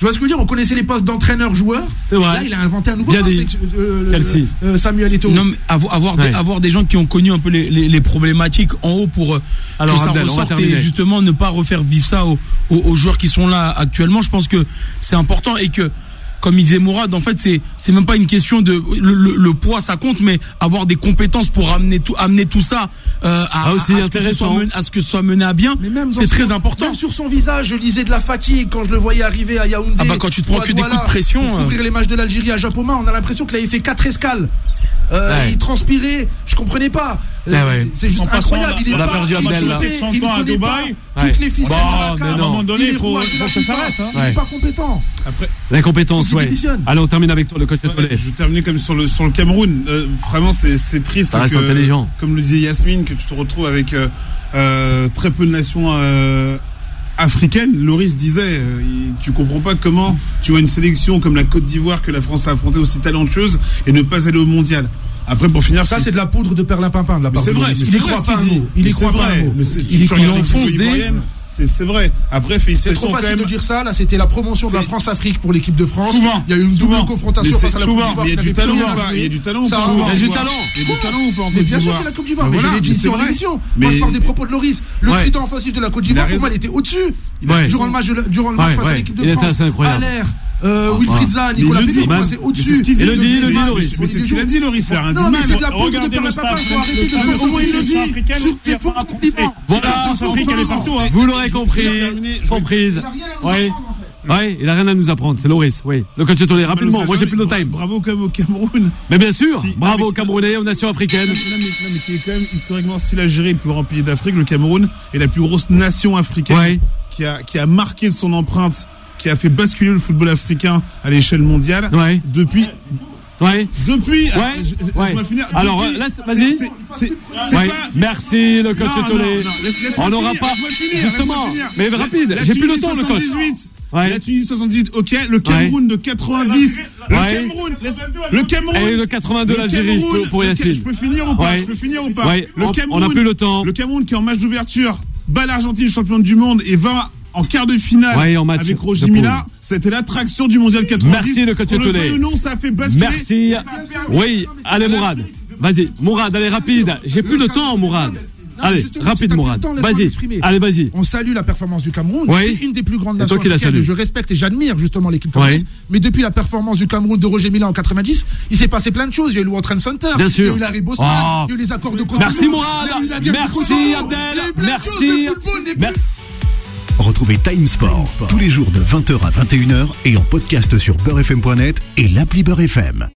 Tu vois ce que je veux dire? On connaissait les postes d'entraîneur-joueur. Là, il a inventé un nouveau Bien poste. dit. Euh, euh, Samuel Eto'o. Non, mais avoir, avoir, Ouais. des, avoir des gens qui ont connu un peu les, les, les problématiques en haut pour euh, Alors, que ça Abdel, on va ressorte terminer. et justement ne pas refaire vivre ça aux, aux, aux joueurs qui sont là actuellement. Je pense que c'est important et que, comme il disait Mourad, en fait, c'est c'est même pas une question de le, le, le poids, ça compte, mais avoir des compétences pour amener tout amener tout ça euh, à, Ah, aussi à, à, ce que ce soit intéressant. mené, à ce que ce soit mené à bien. Mais même dans C'est son- très important. Même sur son visage, je lisais de la fatigue quand je le voyais arriver à Yaoundé. Ah bah, quand tu te ou prends à que des Douala, coups de pression, pour euh. couvrir les matchs de l'Algérie à Japoma, on a l'impression qu'il avait fait quatre escales. Euh, Ouais. Il transpirait, je comprenais pas. Euh, Ah ouais. C'est juste En passant, incroyable. Il est on a pas, perdu il Abdel, là. connaît- Son il temps à connaît pas Dubaï. toutes Ouais. les ficelles Bon, de la mais carte. non. À un moment donné, Il est il faut- roi de faut la que ça FIFA. s'arrête, hein. Il Ouais. est pas compétent. Après, L'incompétence, Faut qu'il ouais. démissionne. Allez, on termine avec toi, le coach Ouais, Tolé. je vais terminer comme sur le sur le Cameroun. Euh, vraiment, c'est c'est triste Ça reste que, intelligent. comme le disait Yasmine, que tu te retrouves avec euh, euh, très peu de nations euh, africaines. Loris disait, euh, il- tu comprends pas comment tu vois une sélection comme la Côte d'Ivoire que la France a affrontée aussi talentueuse et ne pas aller au mondial. Après, pour finir, Ça, c'est de la poudre de perlimpinpin de la Mais part c'est de vrai, Loris. mais Il c'est y vrai croit ce pas qu'il un dit. mot. Il Mais y c'est croit pas vrai, un mot. mais c'est- Il tu- y tu croit regardes pas. l'équipe enfonce des- ivoirienne, C'est c'est vrai. Après, C'est félicitations trop quand facile même. de dire ça. Là, c'était la promotion de la Mais- France-Afrique pour l'équipe de France. Souvent. Il y a eu une double Souvent. confrontation Mais face c'est à la Coupe souvent. d'Ivoire. Mais il y a qui du n'avait talent plus ou rien à pas jouer. Il y a du talent ou Ça pas a en envoyé. Côte Il y a du d'Ivoire talent. Il y a du talent ou pas en Mais Côte bien sûr d'Ivoire qu'il y a la Coupe d'Ivoire. Mais Mais je voilà, l'ai dit mais ici c'est en vrai. émission. Mais- Moi, je parle des propos de Loris. Le Ouais. trident offensif de la Côte Il a d'Ivoire, pour raison. moi, il était au-dessus. Il a Ouais. raison. Durant le match, de- durant le Ouais, match face à ouais. l'équipe de Il était France. assez incroyable. Allaire, euh, Wilfried Zaha, Mais il Nicolas le Pété, dit, pour moi, bah, c'est mais c'est au-dessus. ce qu'il dit, Il le dit, il le dit, Mais Loris. c'est ce qu'il a dit, Loris. Il a rien dit Non, de mais mal. c'est de la poudre de Regardez le perlimpinpin. staff. Il faut arrêter de Le se staff faire au moins, il le dit. africaine, Sur il y a des faux pas à compliments. Voilà. La France Afrique, elle est partout. hein. Vous l'aurez compris. Je vais terminer, je vais- Comprise. Il a rien à nous Oui. apprendre, en fait. Ouais, il a rien à nous apprendre. C'est Loris, oui. Le coach Tolé, rapidement. Moi, j'ai plus de time. Bravo quand même au Cameroun. Mais bien sûr. Qui- Bravo non, aux mais- Camerounais, aux nations africaines. Non, mais, non, mais qui est quand même historiquement, si l'Algérie est le plus grand pays d'Afrique, le Cameroun est la plus grosse nation africaine Ouais. qui a qui a marqué de son empreinte, qui a fait basculer le football africain à l'échelle mondiale. Ouais. Depuis Ouais. depuis. Ouais. ah, je- je- Ouais. laisse-moi finir. Alors, Depuis- euh, laisse- c'est- vas-y. c'est- C'est c'est Ouais. pas. Merci, le coach Non, non, Tolé. non, laisse- laisse-moi On n'aura finir, pas. laisse-moi finir, Justement. laisse-moi finir. Mais La- rapide. la J'ai plus le Tunisie temps, le coach. soixante-dix-huit. Ouais. La Tunisie soixante-dix-huit, ok. Le Cameroun de quatre-vingt-dix. Le Ouais. Cameroun. laisse- Le Cameroun. Et le quatre-vingt-deux, le l'Algérie, Cameroun, pour- pour le Ca- Yacine. Je peux finir ou pas Ouais. Je peux finir ou pas Ouais. Le On- Cameroun. on a plus le temps. Le Cameroun qui en match d'ouverture bat l'Argentine championne du monde et va en quart de finale Ouais, en match avec de Roger poule. Mila. C'était l'attraction du mondial quatre-vingt-dix. Merci, le coach Qu'on le Tolé. veuille ou non, ça a fait basculer. Merci. Ça a permis- Oui. Allez, Mourad. Vas-y. Mourad, allez, rapide. J'ai plus le temps, Mourad. Non, mais Allez, justement, rapide, si t'as plus Mourad. le temps, laisse-moi Vas-y. m'exprimer. Allez, vas-y. On salue la performance du Cameroun. Oui. C'est une des plus grandes C'est nations toi qui la africaines. salue. Je respecte et j'admire justement l'équipe camerounaise. Oui. Mais depuis la performance du Cameroun de Roger Mila en quatre-vingt-dix, il s'est passé plein de choses. Il y a eu le World Trade Center. Bien Il y sûr. a eu Larry Bosman. Oh. Il y a eu les accords de Cotonou. Merci, Mourad. Il y a eu la guerre du Merci, Kosovo. Abdel. Il y a eu plein de Merci. choses. Le football n'est plus- Merci. Retrouvez Time Sport tous les jours de vingt heures à vingt et une heures et en podcast sur beurre f m point net et l'appli Beurre F M.